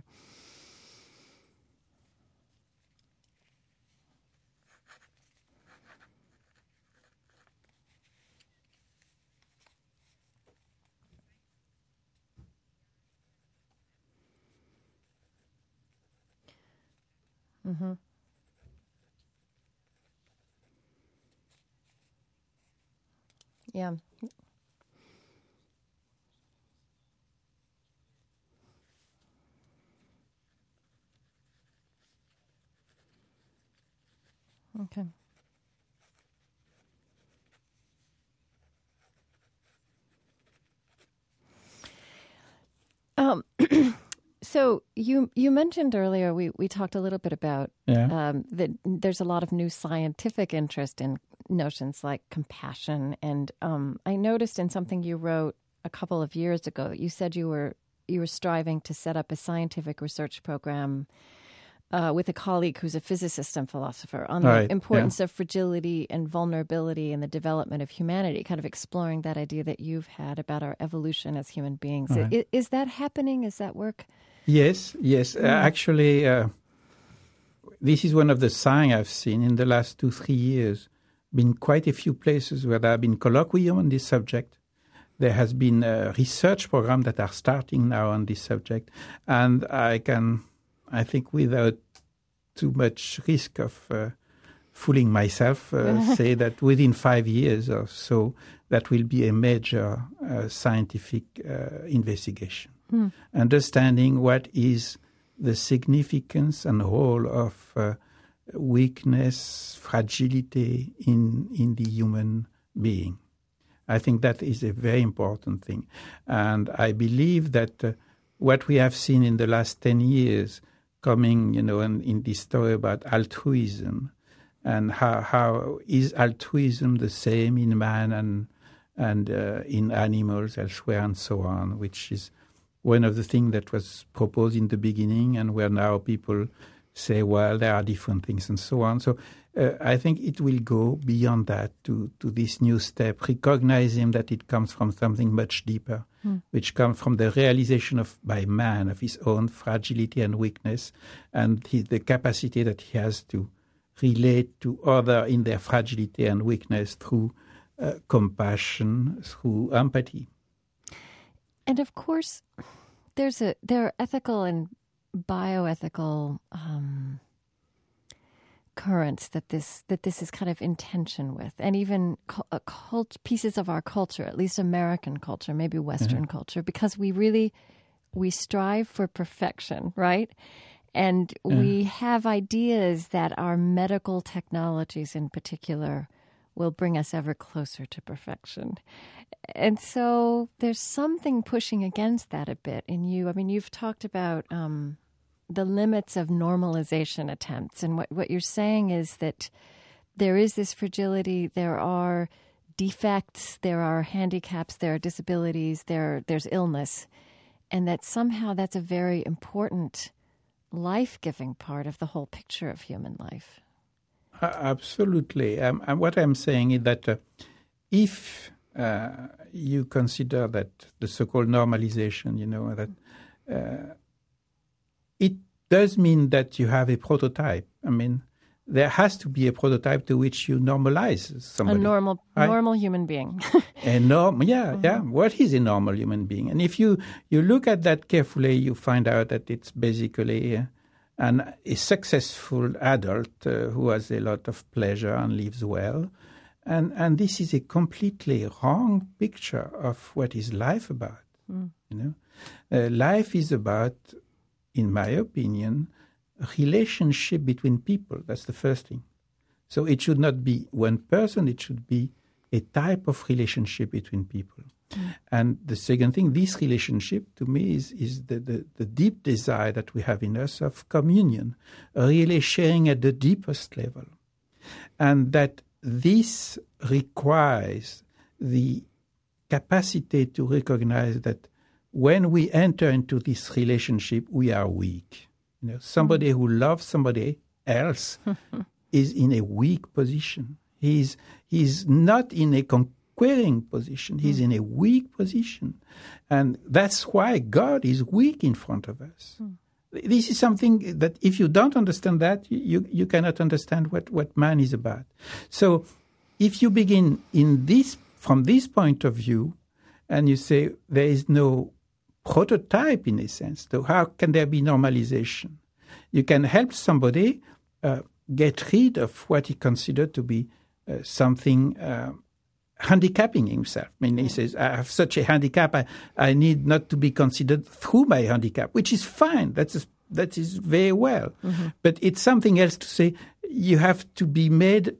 Mm-hmm. Yeah. Okay. Um. So you you mentioned earlier, we, we talked a little bit about yeah. um, that there's a lot of new scientific interest in notions like compassion. And um, I noticed in something you wrote a couple of years ago, you said you were you were striving to set up a scientific research program uh, with a colleague who's a physicist and philosopher on right. the importance yeah. of fragility and vulnerability in the development of humanity, kind of exploring that idea that you've had about our evolution as human beings. Right. Is, is that happening? Is that work? Yes, yes. Mm. Uh, actually, uh, this is one of the signs I've seen in the last two, three years. Been quite a few places where there have been colloquium on this subject. There has been a research program that are starting now on this subject. And I can, I think without too much risk of uh, fooling myself, uh, say that within five years or so, that will be a major uh, scientific uh, investigation. Hmm. Understanding what is the significance and role of uh, weakness, fragility in in the human being. I think that is a very important thing. And I believe that uh, what we have seen in the last ten years coming, you know, in, in this story about altruism and how, how is altruism the same in man and, and uh, in animals elsewhere and so on, which is one of the things that was proposed in the beginning and where now people say, well, there are different things and so on. So uh, I think it will go beyond that to, to this new step, recognizing that it comes from something much deeper, mm. which comes from the realization of by man of his own fragility and weakness and his, the capacity that he has to relate to others in their fragility and weakness through uh, compassion, through empathy. And of course, there's a there are ethical and bioethical um, currents that this that this is kind of in tension with, and even cu- uh, cult- pieces of our culture, at least American culture, maybe Western mm-hmm. culture, because we really we strive for perfection, right? And mm. we have ideas that our medical technologies, in particular, will bring us ever closer to perfection. And so there's something pushing against that a bit in you. I mean, you've talked about um, the limits of normalization attempts. And what, what you're saying is that there is this fragility, there are defects, there are handicaps, there are disabilities, there there's illness. And that somehow that's a very important life-giving part of the whole picture of human life. Uh, absolutely. Um, and what I'm saying is that uh, if uh, you consider that the so-called normalization, you know, that uh, it does mean that you have a prototype. I mean, there has to be a prototype to which you normalize somebody. A normal, right? normal human being. a norm, yeah, mm-hmm. yeah. What is a normal human being? And if you, you look at that carefully, you find out that it's basically uh, an, a successful adult uh, who has a lot of pleasure and lives well. And and this is a completely wrong picture of what is life about. Mm. You know, uh, life is about, in my opinion, relationship between people. That's the first thing. So it should not be one person. It should be a type of relationship between people. Mm. And the second thing, this relationship to me is, is the, the, the deep desire that we have in us of communion, really sharing at the deepest level. And that this requires the capacity to recognize that when we enter into this relationship, we are weak. You know, somebody who loves somebody else is in a weak position. He's he's not in a conquering position. He's mm. in a weak position. And that's why God is weak in front of us. Mm. This is something that if you don't understand that, you, you cannot understand what, what man is about. So if you begin in this from this point of view, and you say there is no prototype in a sense, so how can there be normalization? You can help somebody uh, get rid of what he considered to be uh, something uh, handicapping himself. I mean, he says, I have such a handicap, I, I need not to be considered through my handicap, which is fine. That's a, that is very well. Mm-hmm. But it's something else to say you have to be made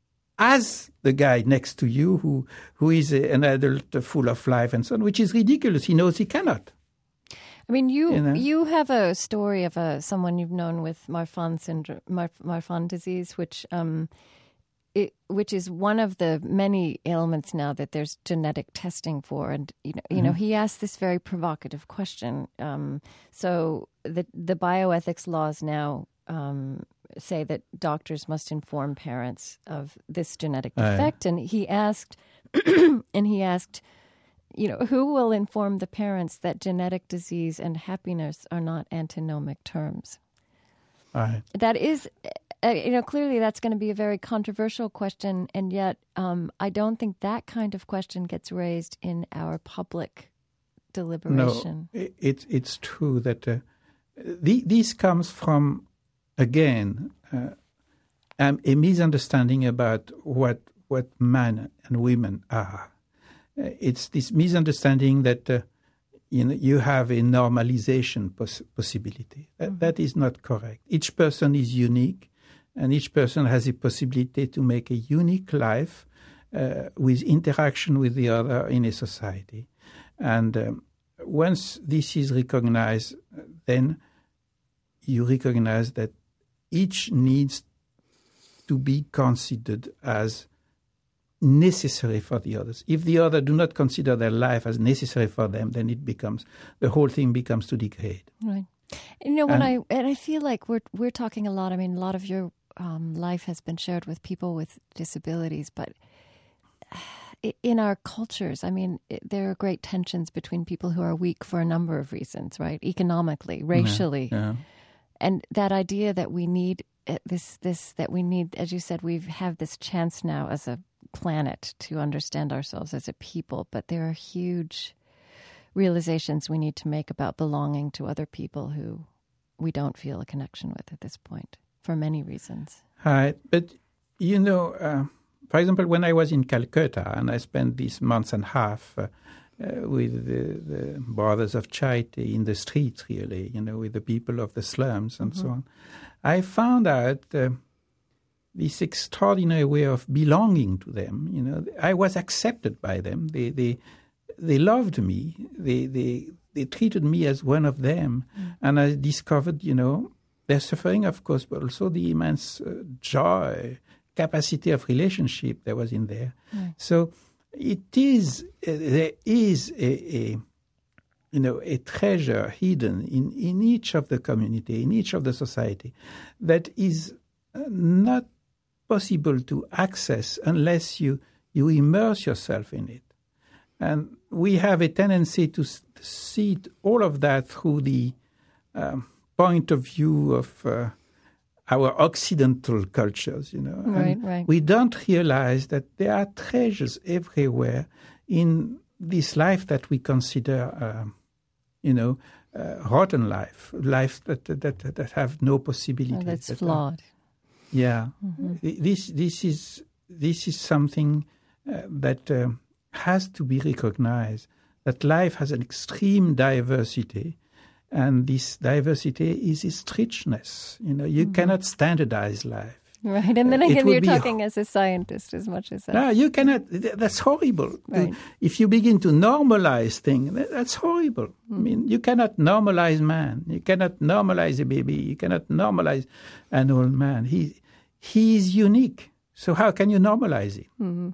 as the guy next to you who who is a, an adult uh, full of life and so on, which is ridiculous. He knows he cannot. I mean, you you, know? you have a story of a someone you've known with Marfan syndrome, Marf, Marfan disease, which um, it, which is one of the many ailments now that there's genetic testing for. And you know, mm-hmm. you know, he asked this very provocative question. Um, so the the bioethics laws now Um, say that doctors must inform parents of this genetic defect. Aye. And he asked, and he asked, you know, who will inform the parents that genetic disease and happiness are not antinomic terms? Aye. That is, uh, you know, clearly that's going to be a very controversial question. And yet um, I don't think that kind of question gets raised in our public deliberation. No, it, it's true that uh, the, this comes from Again, uh, um, a misunderstanding about what what men and women are. Uh, it's this misunderstanding that uh, you know you have a normalization pos- possibility. That, mm-hmm. that is not correct. Each person is unique, and each person has a possibility to make a unique life uh, with interaction with the other in a society. And um, once this is recognized, then you recognize that each needs to be considered as necessary for the others. If the other do not consider their life as necessary for them, then it becomes, the whole thing becomes to degrade. Right. You know, when and, I, and I feel like we're, we're talking a lot, I mean, a lot of your um, life has been shared with people with disabilities, but in our cultures, I mean, there are great tensions between people who are weak for a number of reasons, right? Economically, racially. Yeah, yeah. And that idea that we need this, this, that we need, as you said, we have this chance now as a planet to understand ourselves as a people, but there are huge realizations we need to make about belonging to other people who we don't feel a connection with at this point for many reasons. Right. But, you know, uh, for example, when I was in Calcutta and I spent these months and a half uh, Uh, with the, the Brothers of Charity in the streets, really, you know, with the people of the slums and mm-hmm. so on, I found out uh, this extraordinary way of belonging to them. You know, I was accepted by them. They they they loved me. They they they treated me as one of them, mm. and I discovered, you know, their suffering, of course, but also the immense uh, joy, capacity of relationship that was in there. Mm. So. It is uh, there is a, a you know a treasure hidden in, in each of the community, in each of the society, that is not possible to access unless you you immerse yourself in it. And we have a tendency to see all of that through the um, point of view of uh, our Occidental cultures, you know. Right, and right. We don't realize that there are treasures everywhere in this life that we consider, uh, you know, uh, rotten life, life that that that have no possibility. Oh, that's that flawed. Are, yeah, mm-hmm. this this is this is something uh, that uh, has to be recognized. That life has an extreme diversity. And this diversity is its richness. You know, you mm-hmm. cannot standardize life. Right, and then Uh, it again, would you're be talking as a scientist as much as a... No, you cannot. That's horrible. Right. If you begin to normalize things, that's horrible. Mm. I mean, you cannot normalize man. You cannot normalize a baby. You cannot normalize an old man. He, he is unique. So how can you normalize it? Mm-hmm.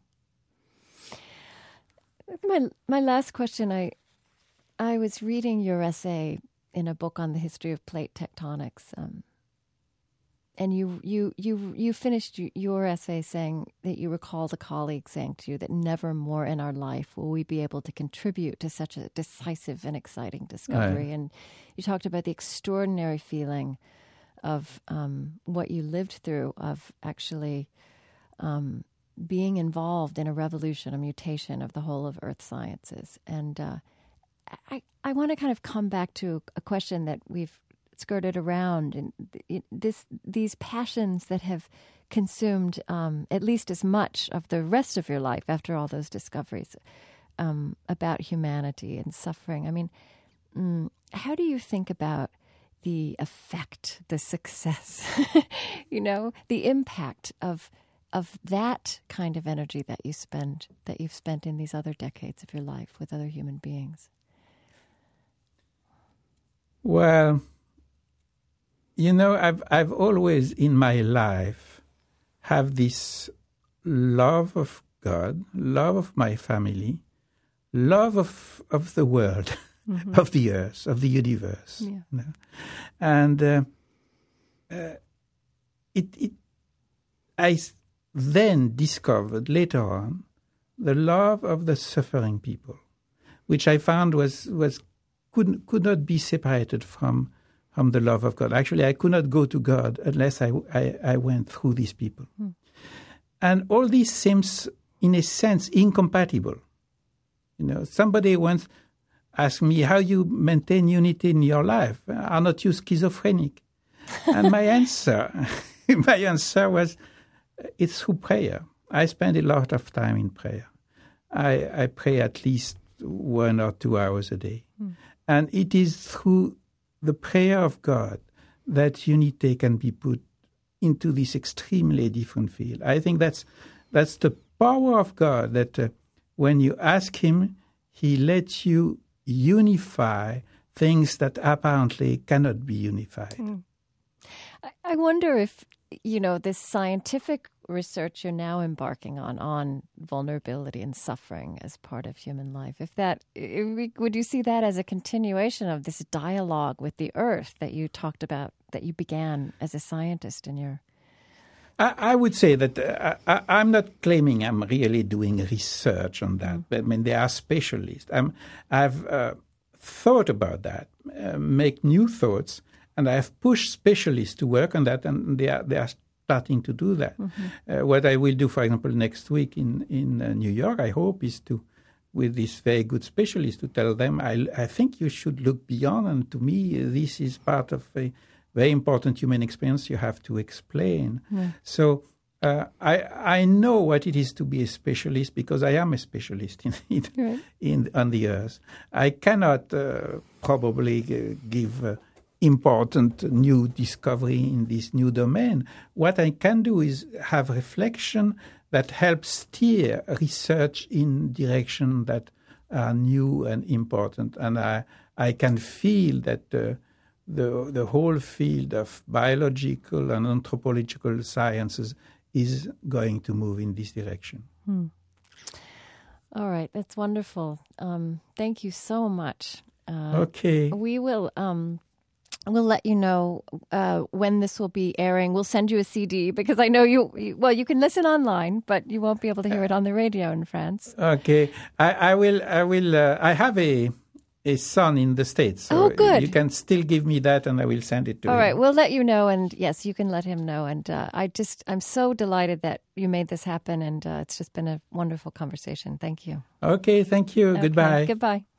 My my last question. I I was reading your essay in a book on the history of plate tectonics. Um, And you, you, you, you finished your essay saying that you recalled a colleague saying to you that never more in our life will we be able to contribute to such a decisive and exciting discovery. Right. And you talked about the extraordinary feeling of um, what you lived through, of actually um, being involved in a revolution, a mutation of the whole of earth sciences. And uh, I, I want to kind of come back to a question that we've skirted around, and this these passions that have consumed um, at least as much of the rest of your life after all those discoveries um, about humanity and suffering. I mean, mm, how do you think about the effect, the success, you know, the impact of of that kind of energy that you spend that you've spent in these other decades of your life with other human beings? Well, you know, I've I've always in my life have this love of God, love of my family, love of of the world, mm-hmm. of the earth, of the universe. Yeah. You know? And uh, uh, it it I then discovered later on the love of the suffering people, which I found was was could could not be separated from. From the love of God. Actually, I could not go to God unless I, I, I went through these people. Mm. And all this seems, in a sense, incompatible. You know, somebody once asked me, how you maintain unity in your life? Are not you schizophrenic? And my answer, my answer was, it's through prayer. I spend a lot of time in prayer. I, I pray at least one or two hours a day. Mm. And it is through the prayer of God that unity can be put into this extremely different field. I think that's that's the power of God, that uh, when you ask Him, He lets you unify things that apparently cannot be unified. Mm. I wonder if, you know, this scientific research you're now embarking on, on vulnerability and suffering as part of human life, if that, would you see that as a continuation of this dialogue with the earth that you talked about, that you began as a scientist in your... I, I would say that uh, I, I'm not claiming I'm really doing research on that, mm. but I mean, there are specialists. I'm, I've uh, thought about that, uh, make new thoughts, and I've pushed specialists to work on that, and they are, they are starting to do that. Mm-hmm. Uh, what I will do, for example, next week in, in uh, New York, I hope, is to, with this very good specialist, to tell them, I, I think you should look beyond, and to me, this is part of a very important human experience you have to explain. Yeah. So uh, I I know what it is to be a specialist, because I am a specialist in it, right. in on the earth. I cannot uh, probably uh, give uh, important new discovery in this new domain. What I can do is have reflection that helps steer research in direction that are new and important. And I I can feel that uh, the the whole field of biological and anthropological sciences is going to move in this direction. Hmm. All right, that's wonderful. Um, thank you so much. Uh, okay. We will... Um, We'll let you know uh, when this will be airing. We'll send you a C D, because I know you, you, well, you can listen online, but you won't be able to hear it on the radio in France. Okay. I, I will, I will, uh, I have a, a son in the States. So oh, good. You can still give me that and I will send it to All him. All right. We'll let you know. And yes, you can let him know. And uh, I just, I'm so delighted that you made this happen. And uh, it's just been a wonderful conversation. Thank you. Okay. Thank you. Okay, Goodbye. Goodbye.